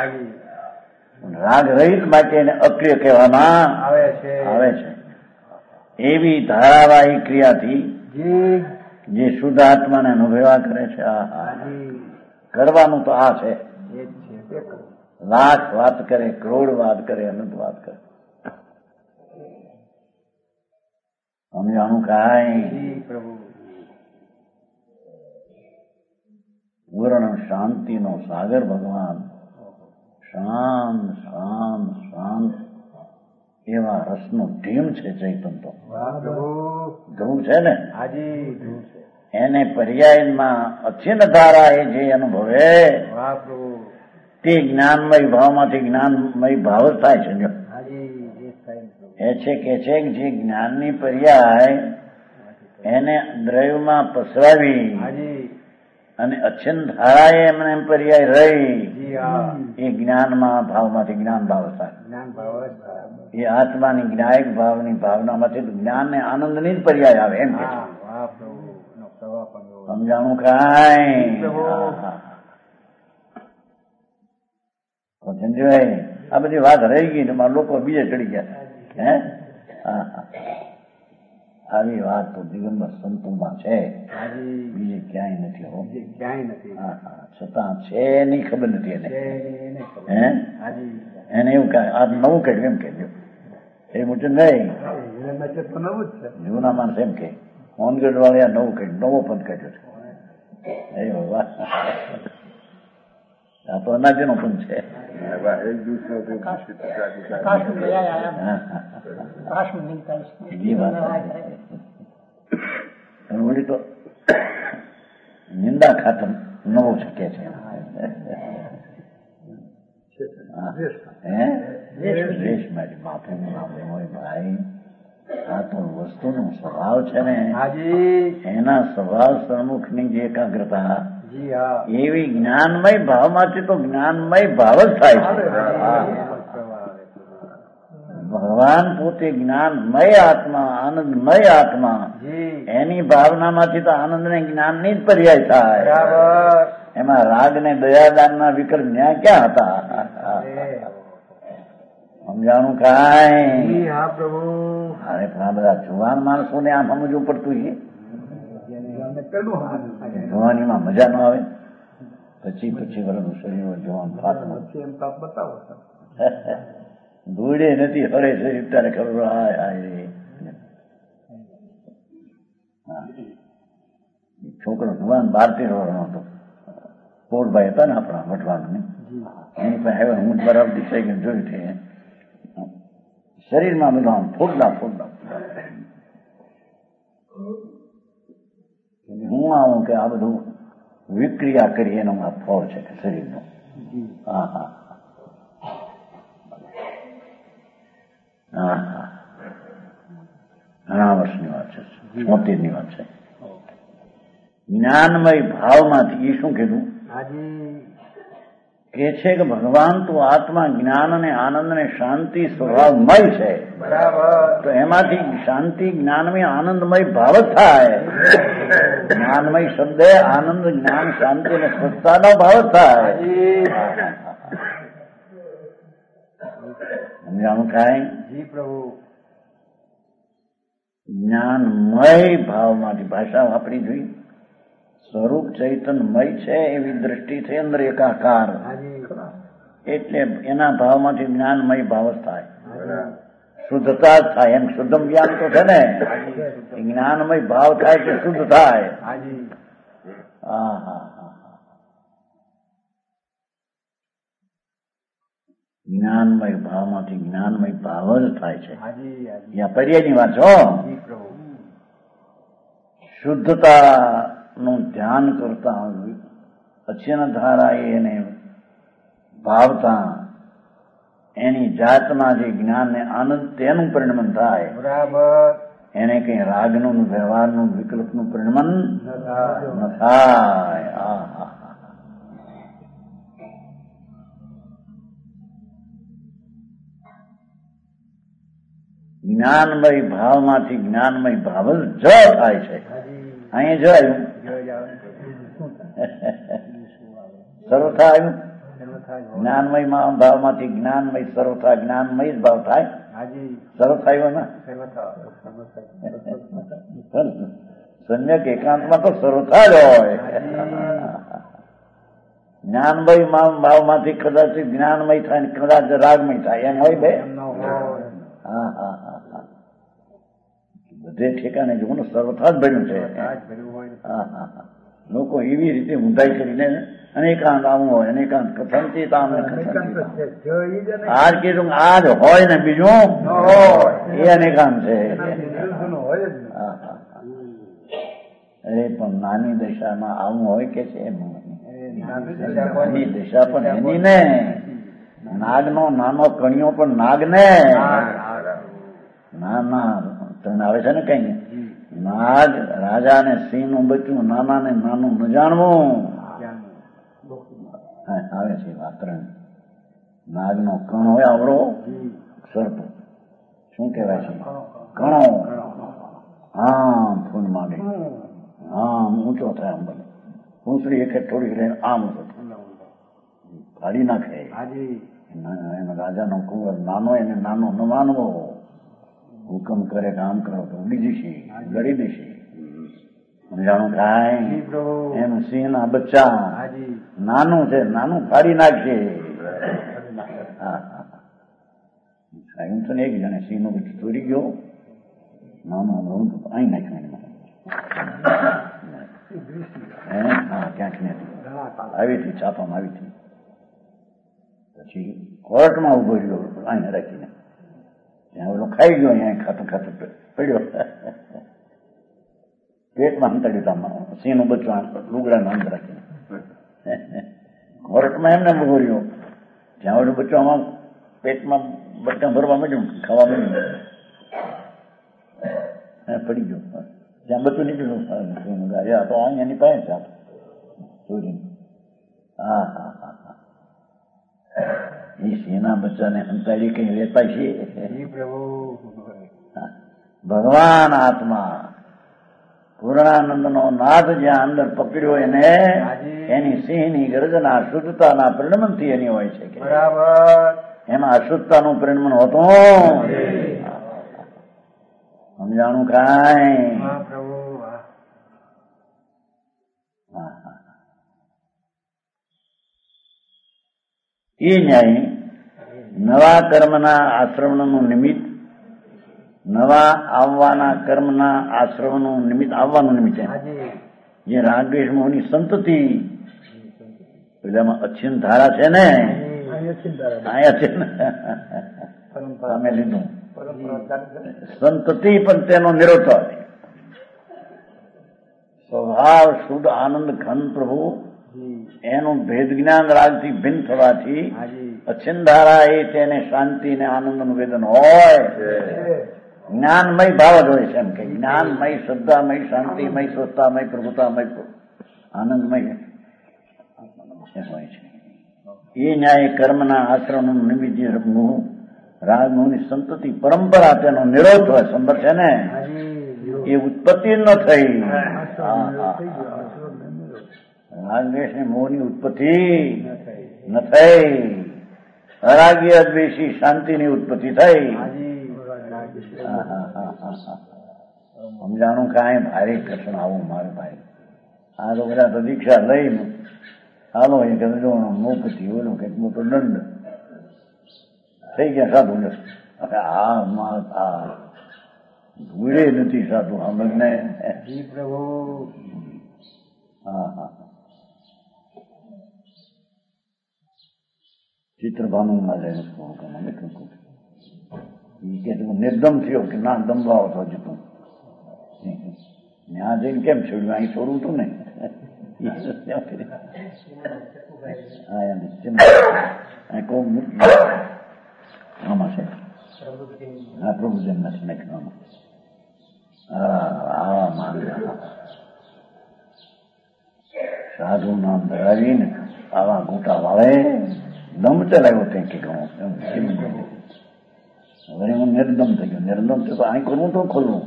રાગ રહિત માટે એને અક્રિય કહેવામાં આવે છે. એવી ધારાવાહી ક્રિયાથી જે શુદ્ધ આત્માને અનુભવ્યા કરે છે. આ કરવાનું તો આ છે. લાખ વાત કરે, કરોડ વાત કરે, અનંત વાત કરે. સમજાણું કાંઈ? પૂર્ણ શાંતિનો સાગર ભગવાન, શાંત શાંત શાંત એવા રસનો ઢીમ છે ચૈતન. તો ધ્રુવ છે ને, એને પર્યાયમાં અછિન ધારા એ જે અનુભવે તે જ્ઞાનમય ભાવમાંથી જ્ઞાનમય ભાવ જ થાય છે. એ છે કે છે જે જ્ઞાનની પર્યાય એને દ્રવ્યમાં પસરાવી અને અછિન ધારાએ એમને પર્યાય રહી, એ જ્ઞાનમાં ભાવમાંથી જ્ઞાન ભાવ થાય. એ આત્માની જ્ઞાયક ભાવની ભાવનામાંથી જ્ઞાન ને આનંદની જ પર્યાય આવે એમ કે સમજાણું કાંઈ? સંજયભાઈ આ બધી વાત રહી ગઈ ને મારા લોકો બીજે ચડી ગયા. હે હા હા, આવી વાત તો દિગંબર સંતોમાં છે, બીજે ક્યાંય નથી. હો ક્યાંય નથી. હા હા, છતાં છે નહીં ખબર નથી એને. હે એને એવું કે આ નવું કાઢ્યું એમ કહેજો એ મુજબ નહીં. જૂના માણસ એમ કે હોનગઢ વાળા નવું કાઢ્યું, નવો પદ કાઢ્યો છે. આ તો અનાજનો પણ છે. એક દિવસનો તો વળી તો નિંદા ખાતર નવો શકે છે. દેશ મારી માફીનું નામ હોય ભાઈ. આ તો વસ્તુનો સ્વભાવ છે ને, એના સ્વભાવ સન્મુખની જે એકાગ્રતા એવી જ્ઞાનમય ભાવમાંથી તો જ્ઞાનમય ભાવ જ થાય છે. ભગવાન પોતે જ્ઞાનમય આત્મા, આનંદમય આત્મા, એની ભાવનામાંથી તો આનંદ ને જ્ઞાન ની જ પર્યાય થાય. એમાં રાગ ને દયાદાન ના વિકલ્પ ન્યા ક્યાં હતા? સમજાણું કાંઈ? અરે પણ આ બધા જુવાન માણસો ને આમ સમજવું પડતું છે. જોવાનીમાં મજા ન આવે. પછી પછી વરનું શરીર જોવાનું બતાવો દોડે નથી હરે શરીર ત્યારે ખબર. હાય હાય છોકરો જુવાન બાર તેર વર્ષનો હતો. પોરભાઈ હતા ને આપણા વટવાનું, એની પાસે આવ્યા. હું બરાબર દિશાઈ ગયું જોયું છે. શરીરમાં બધા ફોડલા ફોડલા હું આવું કે આ બધું વિક્રિયા કરી એનો આ ફળ છે કે શરીરનો. હા હા હા હા ઘણા વર્ષની વાત છે, છોતેર ની વાત છે. જ્ઞાનમય ભાવમાંથી એ શું કીધું કે છે કે ભગવાન તો આત્મા જ્ઞાન અને આનંદ ને શાંતિ સ્વભાવમય છે. તો એમાંથી શાંતિ જ્ઞાનમય આનંદમય ભાવ જ થાય. જ્ઞાનમય શબ્દ આનંદ જ્ઞાન શાંતિ અને સ્વચ્છતાનો ભાવ જ થાય. સમજાણું કાંઈ? જી પ્રભુ. જ્ઞાનમય ભાવમાંથી ભાષા વાપરી જોઈએ. સ્વરૂપ ચૈતનમય છે એવી દ્રષ્ટિ થઈ અંદર એકાકાર, એટલે એના ભાવમાંથી જ્ઞાનમય ભાવ જ થાય. શુદ્ધતા જ થાય. એમ શુદ્ધમ જ્ઞાન તો છે ને, જ્ઞાનમય ભાવ થાય કે શુદ્ધ થાય. હા હા હા જ્ઞાનમય ભાવમાંથી જ્ઞાનમય ભાવ જ થાય છે. ત્યાં પર્યાયની વાત છો. શુદ્ધતા નું ધ્યાન કરતા અચેન ધારા એને ભાવતા એની જાતમાં જે જ્ઞાન ને આનંદ તેનું પરિણમન થાય. બરાબર. એને કઈ રાગનું વ્યવહારનું વિકલ્પનું પરિણમન ન થાય. જ્ઞાનમય ભાવમાંથી જ્ઞાનમય ભાવ જ થાય છે. અહીંયા જોયું સર્વથા આવ્યું. જ્ઞાનમય ભાવમાંથી જ્ઞાનમય સર્વથા જ્ઞાનમય જ ભાવ થાય. સર્વથા આવ્યો ને સમ્યક એકાંતમાં તો સર્વથા જ હોય. જ્ઞાનમય ભાવમાંથી કદાચ જ્ઞાનમય થાય ને કદાચ રાગમય થાય. એમ હોય બે. હા હા હા હા બધે ઠેકાને જુઓ ને સર્વથા જ ભર્યું છે. હા હા હા લોકો એવી રીતે ઊંધાઈ કરીને અનેકાંત આવું હોય, અનેકાંત કથનથી આજ કીધું આજ હોય ને બીજું એ અનેકાંત છે. અરે પણ નાની દશામાં આવું હોય કે છે નાની દશા પણ એની ને નાગનો નાનો કણિયો પણ નાગ ને ના ના તમને આવે છે ને કઈ નાગ રાજા ને સિંહ નું બચ્ચું નાના ને નાનું ન જાણવું આવે છે વાતરણ. નાગ નો કણ હોય આવડો સર્પ શું કહેવાય છે કણો. આમ ફૂલ માંડે આમ ઊંચો થાય આમ બને પૂંછડી એક થોડી રહીને આમ ફાડી નાખે. એનો રાજાનો કુંવર નાનો એને નાનો ન માનવો. હુકમ કરે કામ કરો તો ઉડી જશે, લડી દેશે. જાણું કાંઈ એમ સિંહ ના બચ્ચા નાનું છે, નાનું ફાડી નાખશે. એમ તો ને એક જણે સિંહ નું બચ્ચું ચોરી ગયો, નાનું અહીં નાખ્યું. હા ક્યાંક ને આવી હતી, છાપામાં આવી હતી. પછી કોર્ટમાં ઉભો રહ્યો અહીંયા રાખીને, ત્યાં ઓલો ખાઈ ગયો, અહીંયા ખાતું ખાતું પડ્યો, પેટમાં હંતાડ્યું, સિંહનું બચ્ચું લુગડાનું અંત રાખીને કોર્ટમાં એમને ઉભો રહ્યો, જ્યાં ઓલું બચ્ચું આમાં પેટમાં બચ્ચા ભરવા માંડ્યું, ખાવા માંડ્યું, પડી ગયો, જ્યાં બચ્ચું નીકળ્યું તો અહીંયાની પાસે છે ચોરી. હા હા હા હા, એ સિંહના બચ્ચાને હંતાડી કઈ લેતા છીએ? ભગવાન આત્મા પૂર્ણાનંદ નો નાદ જ્યાં અંદર પકડ્યો એને, એની સિંહની ગર્જના શુદ્ધતાના પરિણમનથી એની હોય છે. બરાબર, એમાં અશુદ્ધતાનું પરિણમન હોતું સમજાણું કાંઈ? એ ન્યાય નવા કર્મના આશ્રવણનું નિમિત્ત, નવા આવવાના કર્મના આશ્રવનું નિમિત્ત, આવવાનું નિમિત્ત જે રાગદ્વેષ મોહની સંતતિ, પેલામાં અચ્છિન ધારા છે ને, અહીંયા છે ને અમે લીધું સંતતિ, પણ તેનો નિરોધ સ્વભાવ શુદ્ધ આનંદ ઘન પ્રભુ, એનું ભેદ જ્ઞાન રાગથી ભિન્ન થવાથી અચ્છિનધારા એ તેને શાંતિ ને આનંદનું વેદન હોય, જ્ઞાનમય ભાવ જ હોય છે. એમ કે જ્ઞાનમય, શ્રદ્ધામય, શાંતિમય, સ્વસ્થામય, પ્રભુતામય, આનંદમય હોય છે. એ ન્યાય કર્મના આશ્રમનું નિમિત્ત જે મોહ રાગ મોહની સંતતિ પરંપરા તેનો નિરોધ હોય, સંબર છે ને, એ ઉત્પત્તિ ન થઈ. રાગદ્વેષ ને મોહની ઉત્પત્તિ ન થઈ, અરાગી અદ્વેષી શાંતિની ઉત્પત્તિ થઈ. સમજાણું કાંઈ? ભારે કઠણ આવું મારે ભાઈ. આ તો બધા તો દીક્ષા લઈને હાલો એ કહે મોકથી ઓલું કંઈક મોટો દંડ થઈ ગયા સાધુ ને. આ આ ભૂલે નથી સાધુ અમને. હા હા, ચિત્રભાનુમાં જઈને કે નિર્દમ થયો કે ના દમવાઓ તો હજુ તું ત્યાં જઈને કેમ છોડ્યું? અહીં છોડવું તું ને. આમાં છે આ પ્રભુજન નથી નાખવામાં. આવા માન સાધુ નામ ધરાવીને આવા ગોટા વાળે દમ ચલાવ્યો તે કે ઘણો હવે હું નિર્દમ થઈ ગયો. નિર્દમ થયો તો અહીં કરવું તો ખોલવું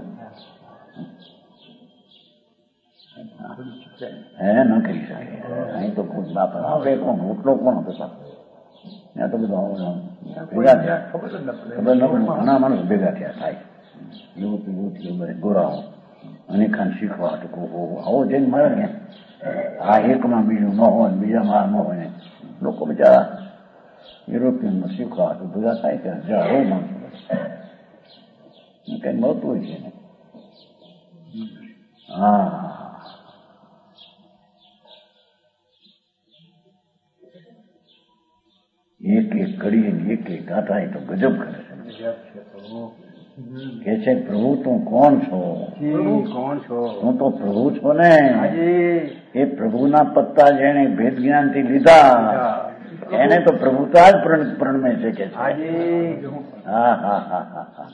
હે ન કરી શકે. અહીં તો કોઈ બાપ આપે કોણ, રોટલો કોણ હતો સાહેબ? ત્યાં તો બધું ભેગા થયા, ખબર ન પડે. ઘણા માણસ ભેગા થયા થાય એવું એવું થયું ગોરાઓ અને ખાન શીખવા હતું. આવો જઈને મારે ને આ એકમાં બીજું ન હોય, બીજામાં ન હોય, લોકો બિચારા યુરોપિયનમાં શીખવા હતું ભેગા થાય કે હજારો માણસો કઈ મળતું હોય છે ને. હા, એક એક કડી એક એક ગાથા એ તો ગજબ કરે છે. કે છે પ્રભુ તું કોણ છો? કોણ છો? તું તો પ્રભુ છો ને. એ પ્રભુના પત્તા જેને ભેદ જ્ઞાન થી લીધા એને તો પ્રભુતા જ પ્રણમે છે કે છે. હા હા હા હા હા,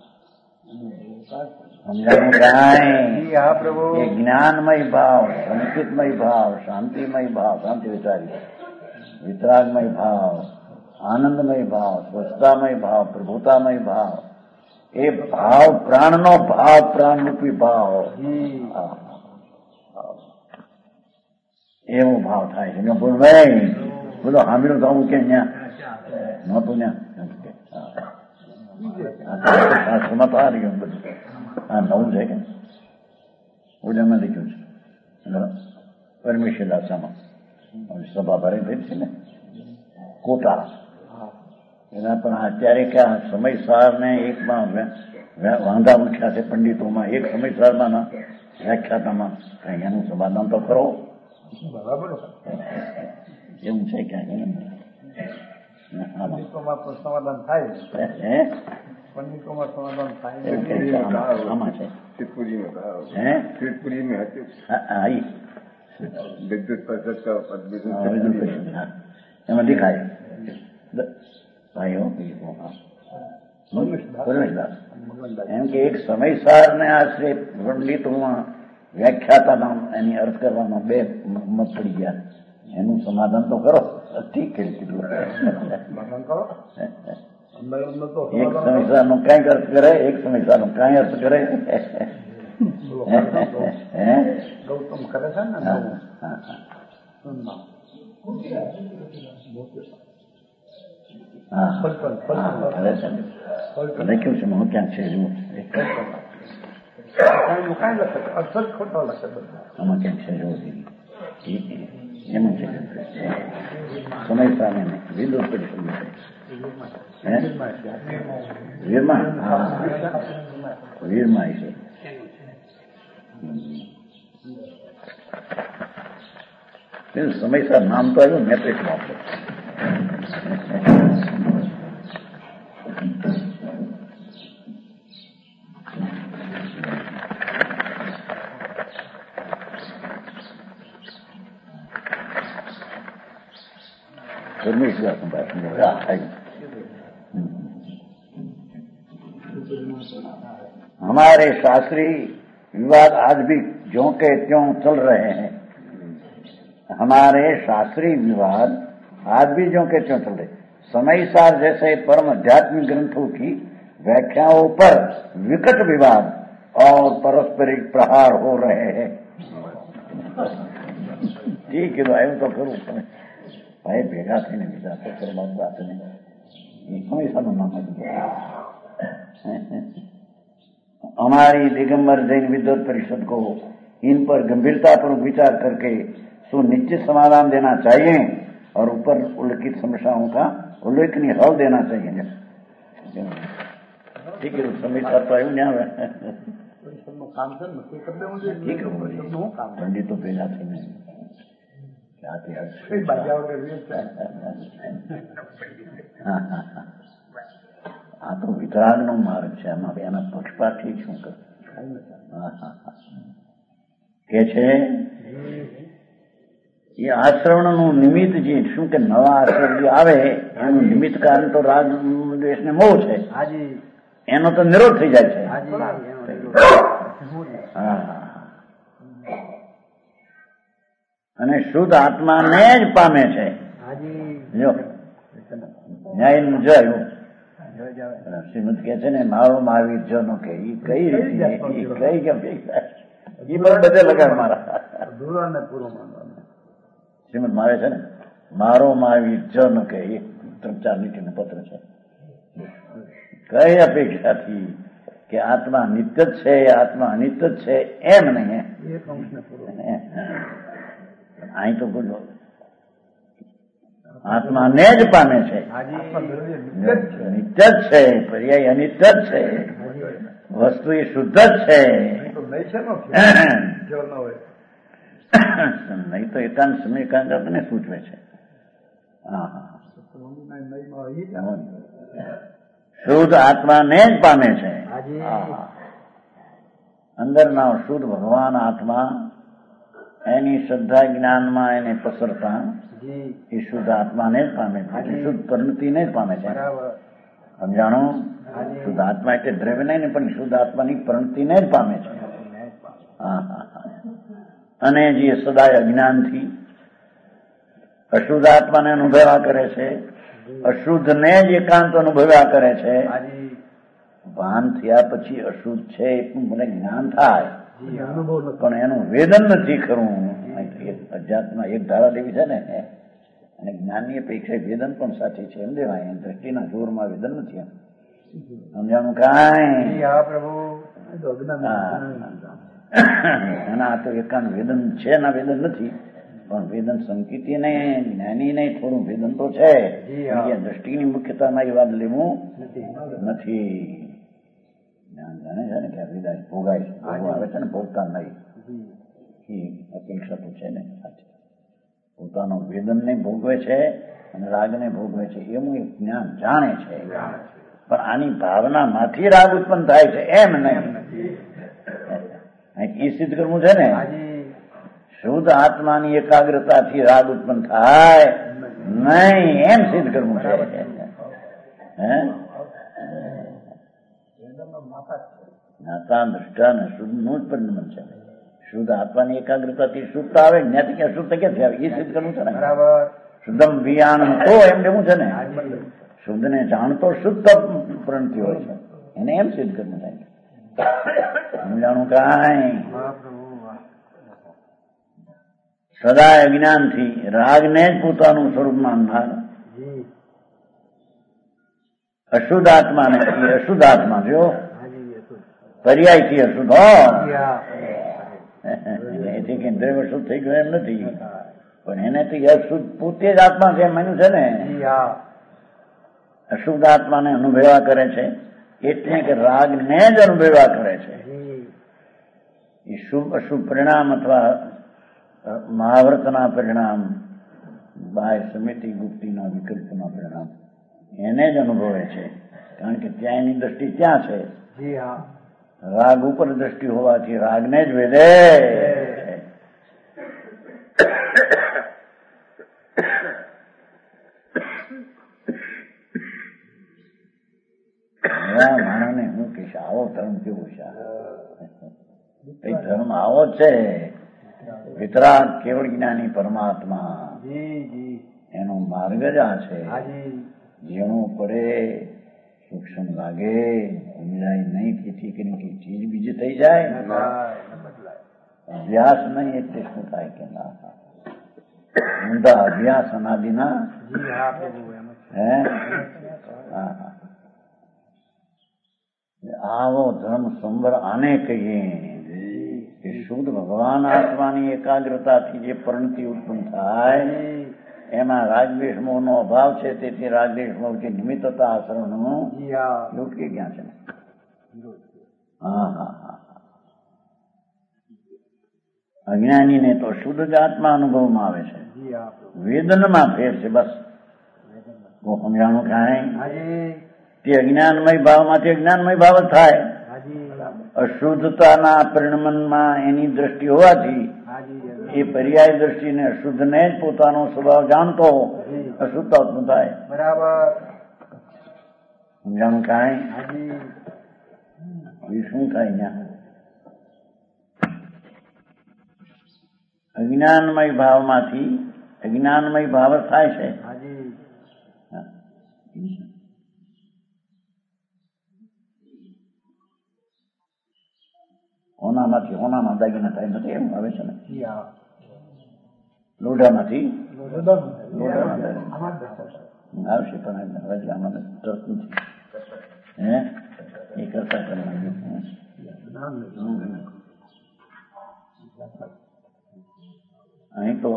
સમજાણું કાંઈ? એ જ્ઞાનમય ભાવ, સંકિતમય ભાવ, શાંતિમય ભાવ, શાંતિ વિચારી, વિતરાગમય ભાવ, આનંદમય ભાવ, સ્વચ્છતામય ભાવ, પ્રભુતામય ભાવ, એ ભાવ પ્રાણનો ભાવ, પ્રાણરૂપી ભાવ, એવો ભાવ થાય છે. ભાઈ બધો સાંભળ્યું તો આવું કે ત્યાં નહોતું, ત્યાં તો આ રહ્યું બધું. હા, નવું છે કે ઓજામાં લખ્યું છે પરમેશ્વર દાસામાં સભા ભરે થઈ છે ને કોટા એના. પણ અત્યારે કે આ સમયસાર ને એકમાં વાંધા ઉઠ્યા છે પંડિતોમાં, એક સમયસારમાં વ્યાખ્યાતામાં કઈ એનું સમાધાન તો કરો. બરાબર એવું છે ક્યાંક પંડિતોમાં પણ સમાધાન થાય પંડિતોમાં સમાધાન થાય આમાં છે શિવપુરીનો ભાવ હે શિવપુરીને હતું હા વિદ્યુત પ્રસક્તા એમાં દેખાય ભાઈઓ એમ કે એક સમયસાર ને આશરે પંડિતોમાં વ્યાખ્યાતા એની અર્થ કરવામાં બે મત પડી ગયા. એનું સમાધાન તો કરો. ઠીક કરી કીધું. એક સમયસાર નો કઈક અર્થ કરે, એક સમયસાર નો કઈ અર્થ કરે. ગૌતમ કરે છે ને લખ્યું છે હું ક્યાંક છે જુઓ ખોટો લખે આમાં ક્યાંક છે જુઓ એમાં છે સમયસાર ને વિદ્યુત પરિષદ વીરમાં હા વીરમાં છે. સમયસર નામ તો આવ્યું મેટ્રિકમાં हमारे शास्त्रीय विवाद आज भी ज्यों के त्यों चल रहे हैं. हमारे शास्त्रीय विवाद आज भी ज्यों के त्यों चल रहे. समयसार जैसे परम आध्यात्मिक ग्रंथों की व्याख्याओं पर विकट विवाद और परस्परिक प्रहार हो रहे हैं. ठीक है भाई तो करूँ भाई भेगा थी ने बीजा तो फिर बात बात नहीं समयसार नाम हमारी दिगंबर जैन विद्वत परिषद को इन पर गंभीरतापूर्वक विचार करके सुनिश्चित समाधान देना चाहिए और ऊपर उल्लिखित समस्याओं का उल्लेखनीय हल देना चाहिए. ठीक है समयसार तो आयु न्या ठीक है पंडित तो भेगा थी ने આ તો વિતરાગનો માર્ગ છે. આમાં એના પક્ષપાતથી શું કર કે છે એ આચરણનું નિમિત્ત જે શું કે નવા આચરણ જે આવે એનું નિમિત્ત કારણ તો રાગ દ્વેષને મોહ છે. એનો તો નિરોધ થઈ જાય છે. અને શુદ્ધ આત્માને જ પામે છે. જો ન્યાય જય શ્રીમદ કે છે ને મારો મહાવીર જનો કે એ કઈ રીતે કઈ કેમ એ પણ બધે લગાડ મારા શ્રીમદ મારે છે ને મારો મહાવીર જનો કે એક ત્રણ ચાર લીટીનો પત્ર છે. કઈ અપેક્ષાથી કે આત્મા નિત્ય જ છે આત્મા અનિત્ય જ છે એમ નહીં. અહીં તો બોલો આત્માને જ પામે છે. નિત્ય જ છે પર્યાય અનિત્ય જ છે. વસ્તુ એ શુદ્ધ જ છે. નહીં તો એકાંત સમય એકાંતને સૂચવે છે. હા હા શુદ્ધ આત્માને જ પામે છે. અંદરના શુદ્ધ ભગવાન આત્મા એની શ્રદ્ધા જ્ઞાનમાં એને પસરતા એ શુદ્ધ આત્માને જ પામે છે. શુદ્ધ પરિણતિને જ પામે છે. સમજાણો શુદ્ધ આત્મા એટલે દ્રવ્ય નહીં ને પણ શુદ્ધ આત્માની પરિણતિને જ પામે છે. હા હા અને જે સદાય અજ્ઞાનથી અશુદ્ધ આત્માને અનુભવ્યા કરે છે, અશુદ્ધને જ એકાંત અનુભવ્યા કરે છે. ભાન થયા પછી અશુદ્ધ છે એ મને જ્ઞાન થાય પણ એનું વેદન નથી ખરું. અધ્યાત્મા એક ધારા દેવી છે ને અને જ્ઞાનની અપેક્ષા વેદન પણ સાચી છે એમ દેવાય. દ્રષ્ટિના જોરમાં વેદન નથી એમ સમજાણું કાંઈ. એના તો એકાંત વેદન છે એના વેદન નથી પણ વેદન સંકિતી ને જ્ઞાની ને થોડું વેદન તો છે. દ્રષ્ટિની મુખ્યતામાં એ વાત લેવું નથી. જ્ઞાન જાણે છે ને કે વિદાય ભોગાય આવે છે ને ભોગતા નહીં એ અપેક્ષા તો છે ને સાચી. પોતાનું વેદન ને ભોગવે છે અને રાગને ભોગવે છે એવું એક જ્ઞાન જાણે છે, પણ આની ભાવનામાંથી રાગ ઉત્પન્ન થાય છે એમ નહીં. એ સિદ્ધ કરવું છે ને, શુદ્ધ આત્માની એકાગ્રતાથી રાગ ઉત્પન્ન થાય નહીં એમ સિદ્ધ કરવું છે. હે જ્ઞાતા દ્રષ્ટા ને શુદ્ધ નું જ પરિણામ છે. શુદ્ધ આત્માની એકાગ્રતાથી શુદ્ધતા આવે, જ્ઞાતિ ક્યાં શુદ્ધ ક્યાંથી આવે એ સિદ્ધ કરવું છે ને. શુદ્ધમ વિયાણ તો એમ લેવું છે ને, શુદ્ધ ને જાણતો શુદ્ધ પ્રણતિ હોય છે એને એમ સિદ્ધ કરવું થાય. સમજાણું કાંઈ સદા અજ્ઞાનથી રાગને જ પોતાનું સ્વરૂપ માનનાર અશુદ્ધ આત્માને અશુદ્ધ આત્મા જો પર્યાયથી અશુદ્ધ હો એથી કેન્દ્ર અશુદ્ધ થઈ ગયો એમ નથી, પણ એને તો અશુદ્ધ પોતે જ આત્મા છે એમ માન્યું છે ને. અશુદ્ધ આત્માને અનુભવ્યા કરે છે એટલે કે રાગને જ અનુભવ્યા કરે છે. એ શુભ અશુભ પરિણામ અથવા મહાવ્રતના પરિણામ, બાહ્ય સમિતિ ગુપ્તિના વિકલ્પના પરિણામ એને જ અનુભવે છે, કારણ કે ત્યાં એની દ્રષ્ટિ ત્યાં છે. રાગ ઉપર દ્રષ્ટિ હોવાથી રાગને જ વેદે. માણસને હું કહીશ આવો ધર્મ કેવો છે, એ ધર્મ આવો છે. વિતરાગ કેવળ જ્ઞાની પરમાત્મા એનો માર્ગ જ આ છે. ઝીણું પડે, સૂક્ષ્મ લાગે, સમજાય નહીં, તેથી કરીને કઈ ચીજ બીજી થઈ જાય. અભ્યાસ નહીં એટલે શું થાય કે ના ઊંધા અભ્યાસ અનાદિના હે આવો ધર્મ સંવર આને કહીએ કે શુદ્ધ ભગવાન આત્માની એકાગ્રતાથી જે પરિણતિ ઉત્પન્ન થાય એમાં રાગદ્વેષ મોહનો અભાવ છે, તેથી રાગદ્વેષ મોહથી નિમિત્તતા આચરણનું યોગ્ય જ્ઞાન છે. હા હા હા અજ્ઞાનીને તો શુદ્ધ જ આત્મા અનુભવમાં આવે છે, વેદનમાં ફેર છે. બસ બહુ સમજાણું કાંઈ તે અજ્ઞાનમય ભાવમાંથી અજ્ઞાનમય ભાવ જ થાય. અશુદ્ધતાના પરિણમનમાં એની દ્રષ્ટિ હોવાથી એ પર્યાય દ્રષ્ટિને અશુદ્ધને જ પોતાનો સ્વભાવ જાણતો અશુદ્ધ ઉત્પન્ન થાય. બરાબર સમજાણું કાંઈ એ શું થાય અહીંયા અજ્ઞાનમય ભાવમાંથી અજ્ઞાનમય ભાવ થાય છે. હોનામાંથી હોનામાં દાગીના થાય નથી એમ આવે છે ને. લોઢામાંથી આવશે પણ આમાં તરત નથી. હે એ કરતા કરવાનું અહીં તો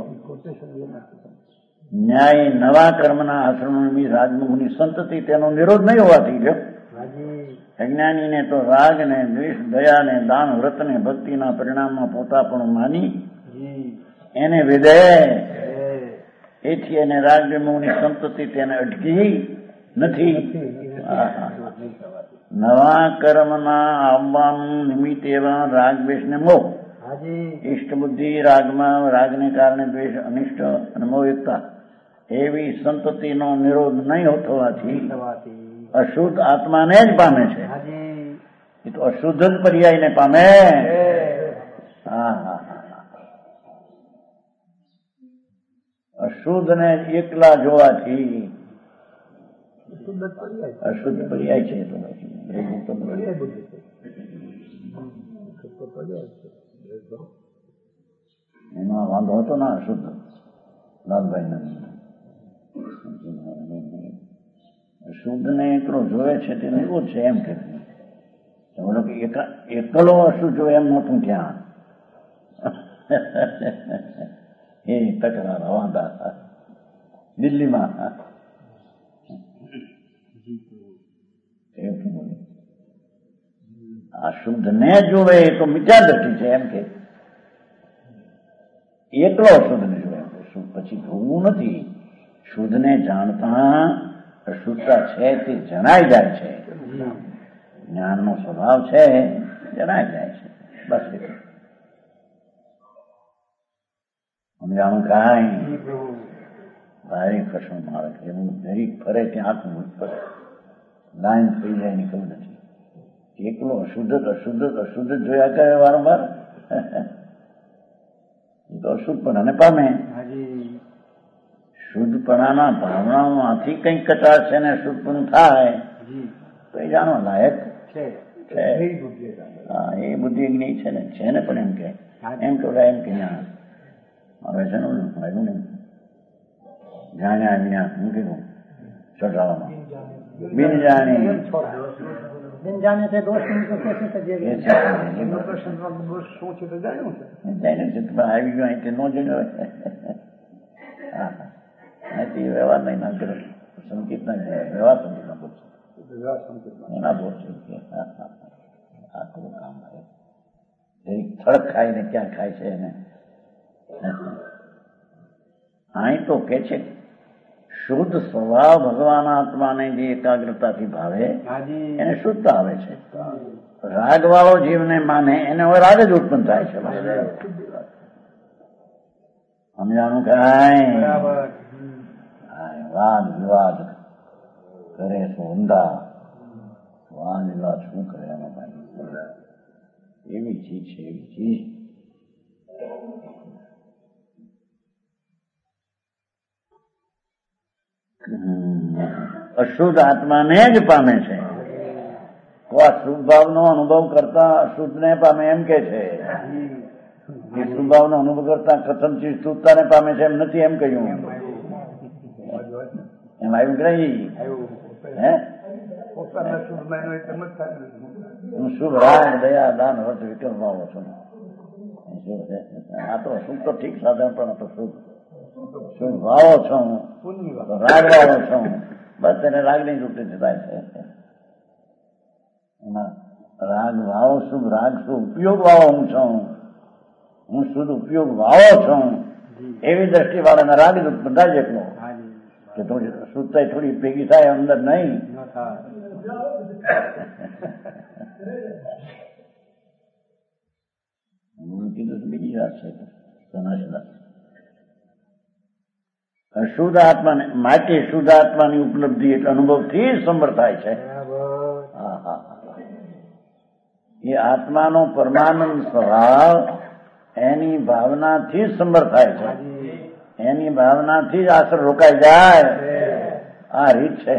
ન્યાય નવા કર્મના આચરણોની રાજમુખની સંતતિ તેનો વિરોધ નહીં હોવાથી જો અજ્ઞાનીને તો રાગ ને દ્વેષ, દયા ને દાન, વ્રત ને ભક્તિના પરિણામમાં પોતા પણ માની એને વિદે, એથી એને રાગ વિમોહની સંતતિ તેને અટકી નથી. નવા કર્મના આવવાનું નિમિત્ત એવા રાગ દ્વેષ ને મોહ, ઇષ્ટ બુદ્ધિ રાગમાં રાગને કારણે દ્વેષ અનિષ્ટ અને મોહયુક્તા એવી સંતતિનો નિરોધ નહીં થવાથી અશુદ્ધ આત્માને જ પામે છે. એ તો અશુદ્ધ જ પર્યાયને પામે. હા હા અશુદ્ધ ને એકલા જોવાથી અશુદ્ધ પર્યાય છે. એમાં વાંધો હતો ના અશુદ્ધ લાલભાઈ શુદ્ધ ને એકલો જોવે છે તે એવું છે એમ કે એકલો અશુદ્ધ જોવે એમ નહોતું ત્યાં. એ તકરાર વાંધા દિલ્હીમાં આ શુદ્ધ ને જોવે તો મિથ્યા દ્રષ્ટિ છે એમ કે એકલો શુદ્ધ ને જોવે પછી જોવું નથી. શુદ્ધને જાણતા અશુદ્ધતા છે તે જણાઈ જાય છે. જ્ઞાનનો સ્વભાવ છે જણાઈ જાય છે. બસ એટલું સમજાણું કાંઈ ભારે કશું મારે એવું દરેક ફરે ત્યાં આખું ફરે લાઈન થઈ જાય ની ખબર નથી. એકલો અશુદ્ધ અશુદ્ધ અશુદ્ધ જોયા કરે વારંવાર એ તો અશુદ્ધપણાને પામે. શુદ્ધપણાના ભાવનાઓમાંથી કંઈક કચાશ છે ને શુદ્ધપણું થાય તો એ જાણવા લાયક છે. હા એ બુદ્ધિ જ્ઞ છે ને છે ને પણ એમ કે એમ કે એમ કે હવે છે ને આવ્યું ને જાણ્યા વિના હું કીધું ચોટાળામાં બિન જાણી બિન જાણે તે દોષ શું છે તો જાણ્યું છે આવી ગયો અહીંથી ન જોયો હા અહીંથી વ્યવહાર નહીં ના કરે સંકેત ના વ્યવહાર સંકેત ના બોલશે એના બોલશે આખું કામ થાય થડક ખાય ને ક્યાં ખાય છે એને અહીં તો કે છે શુદ્ધ સ્વભાવ ભગવાન આત્માને જે એકાગ્રતાથી ભાવે એને શુદ્ધ આવે છે. રાગ વાળો જીવને માને એને હવે રાગ જ ઉત્પન્ન થાય છે. સમજાણું કાંઈ વાદ વિવાદ કરે ઊંધા વાદ વિવાદ શું કરે એમાં ભાઈ એવી ચીજ છે એવી ચીજ અશુદ્ધ આત્માને જ પામે છે. તો આ શુદ્ધ ભાવનો અનુભવ કરતા અશુદ્ધને પામે એમ કે છે. એ શુદ્ધ ભાવનો અનુભવ કરતા કથમથી શુદ્ધતાને પામે છે એમ નથી એમ કહ્યું. એમ આવ્યું કે નહીં? હે હું શુભ રાગ દયા દાન વર્ત વિક્રમ ભાવો છું. આ તો શુભ તો ઠીક સાધારણ પણ તો શુભ શુભ ભાવો છું રાગ વાળો છું. બસ એને રાગની રૂપે થાય છે. એમાં રાગ ભાવો શુભ રાગ શુભ ઉપયોગ વાળો હું છું. હું શુદ્ધ ઉપયોગ વાળો છું એવી દ્રષ્ટિ વાળાને રાગ જ ઉત્પન્ન થાય એટલો કે થોડી શુદ્ધતા થોડી ભેગી થાય અંદર નહીં. કીધું બીજી વાત છે શુદ્ધ આત્માને માટે શુદ્ધ આત્માની ઉપલબ્ધિ એટલે અનુભવથી સમર્થ થાય છે. હા હા એ આત્માનો પરમાનંદ સ્વભાવ એની ભાવનાથી જ સમર્થ થાય છે. એની ભાવનાથી જ આશ્રય રોકાઈ જાય. આ રીત છે.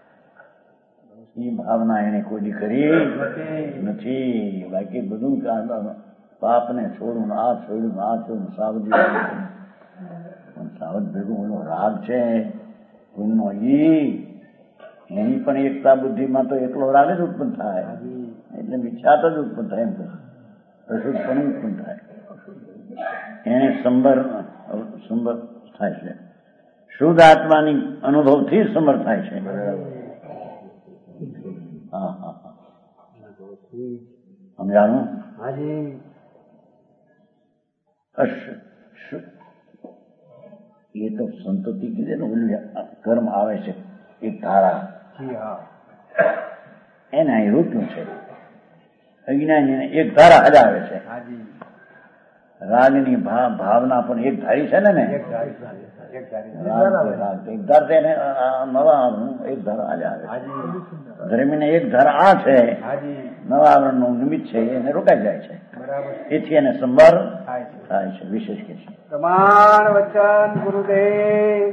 એ ભાવના એને કોઈ કરી નથી. બાકી બધું પાપને છોડું આ છોડ્યું આ છોડું સાવધી સાવધ ભેગું ઓલો રાગ છે પુણ્યનો ઈ એની પણ એકતા બુદ્ધિમાં તો એટલો રાગ જ ઉત્પન્ન થાય એટલે મિથ્યાત જ ઉત્પન્ન થાય એમ અશુદ્ધ પણ ઉત્પન્ન થાય. એને સંબર સંબર થાય છે. શુદ્ધ આત્માની અનુભવથી સમર્થ થાય છે. હા હા હા સમજાણું? એ તો સંતતિ કીધે ને ઓલું કર્મ આવે છે એક ધારા એને અહીં રૂપ્યું છે. અજ્ઞાની એક ધારા હજા આવે છે. રાગની ભાવના પણ એક ધારી છે ને એક ધાર તેને નવા એક ધાર આજે આવે. ધર્મીને એક ધાર આ છે નવા આવરણનું નિમિત્ત છે એને રોકાઈ જાય છે. એથી એને સંભાર થાય છે. વિશેષ કે છે પ્રમાણ વચન ગુરુદેવ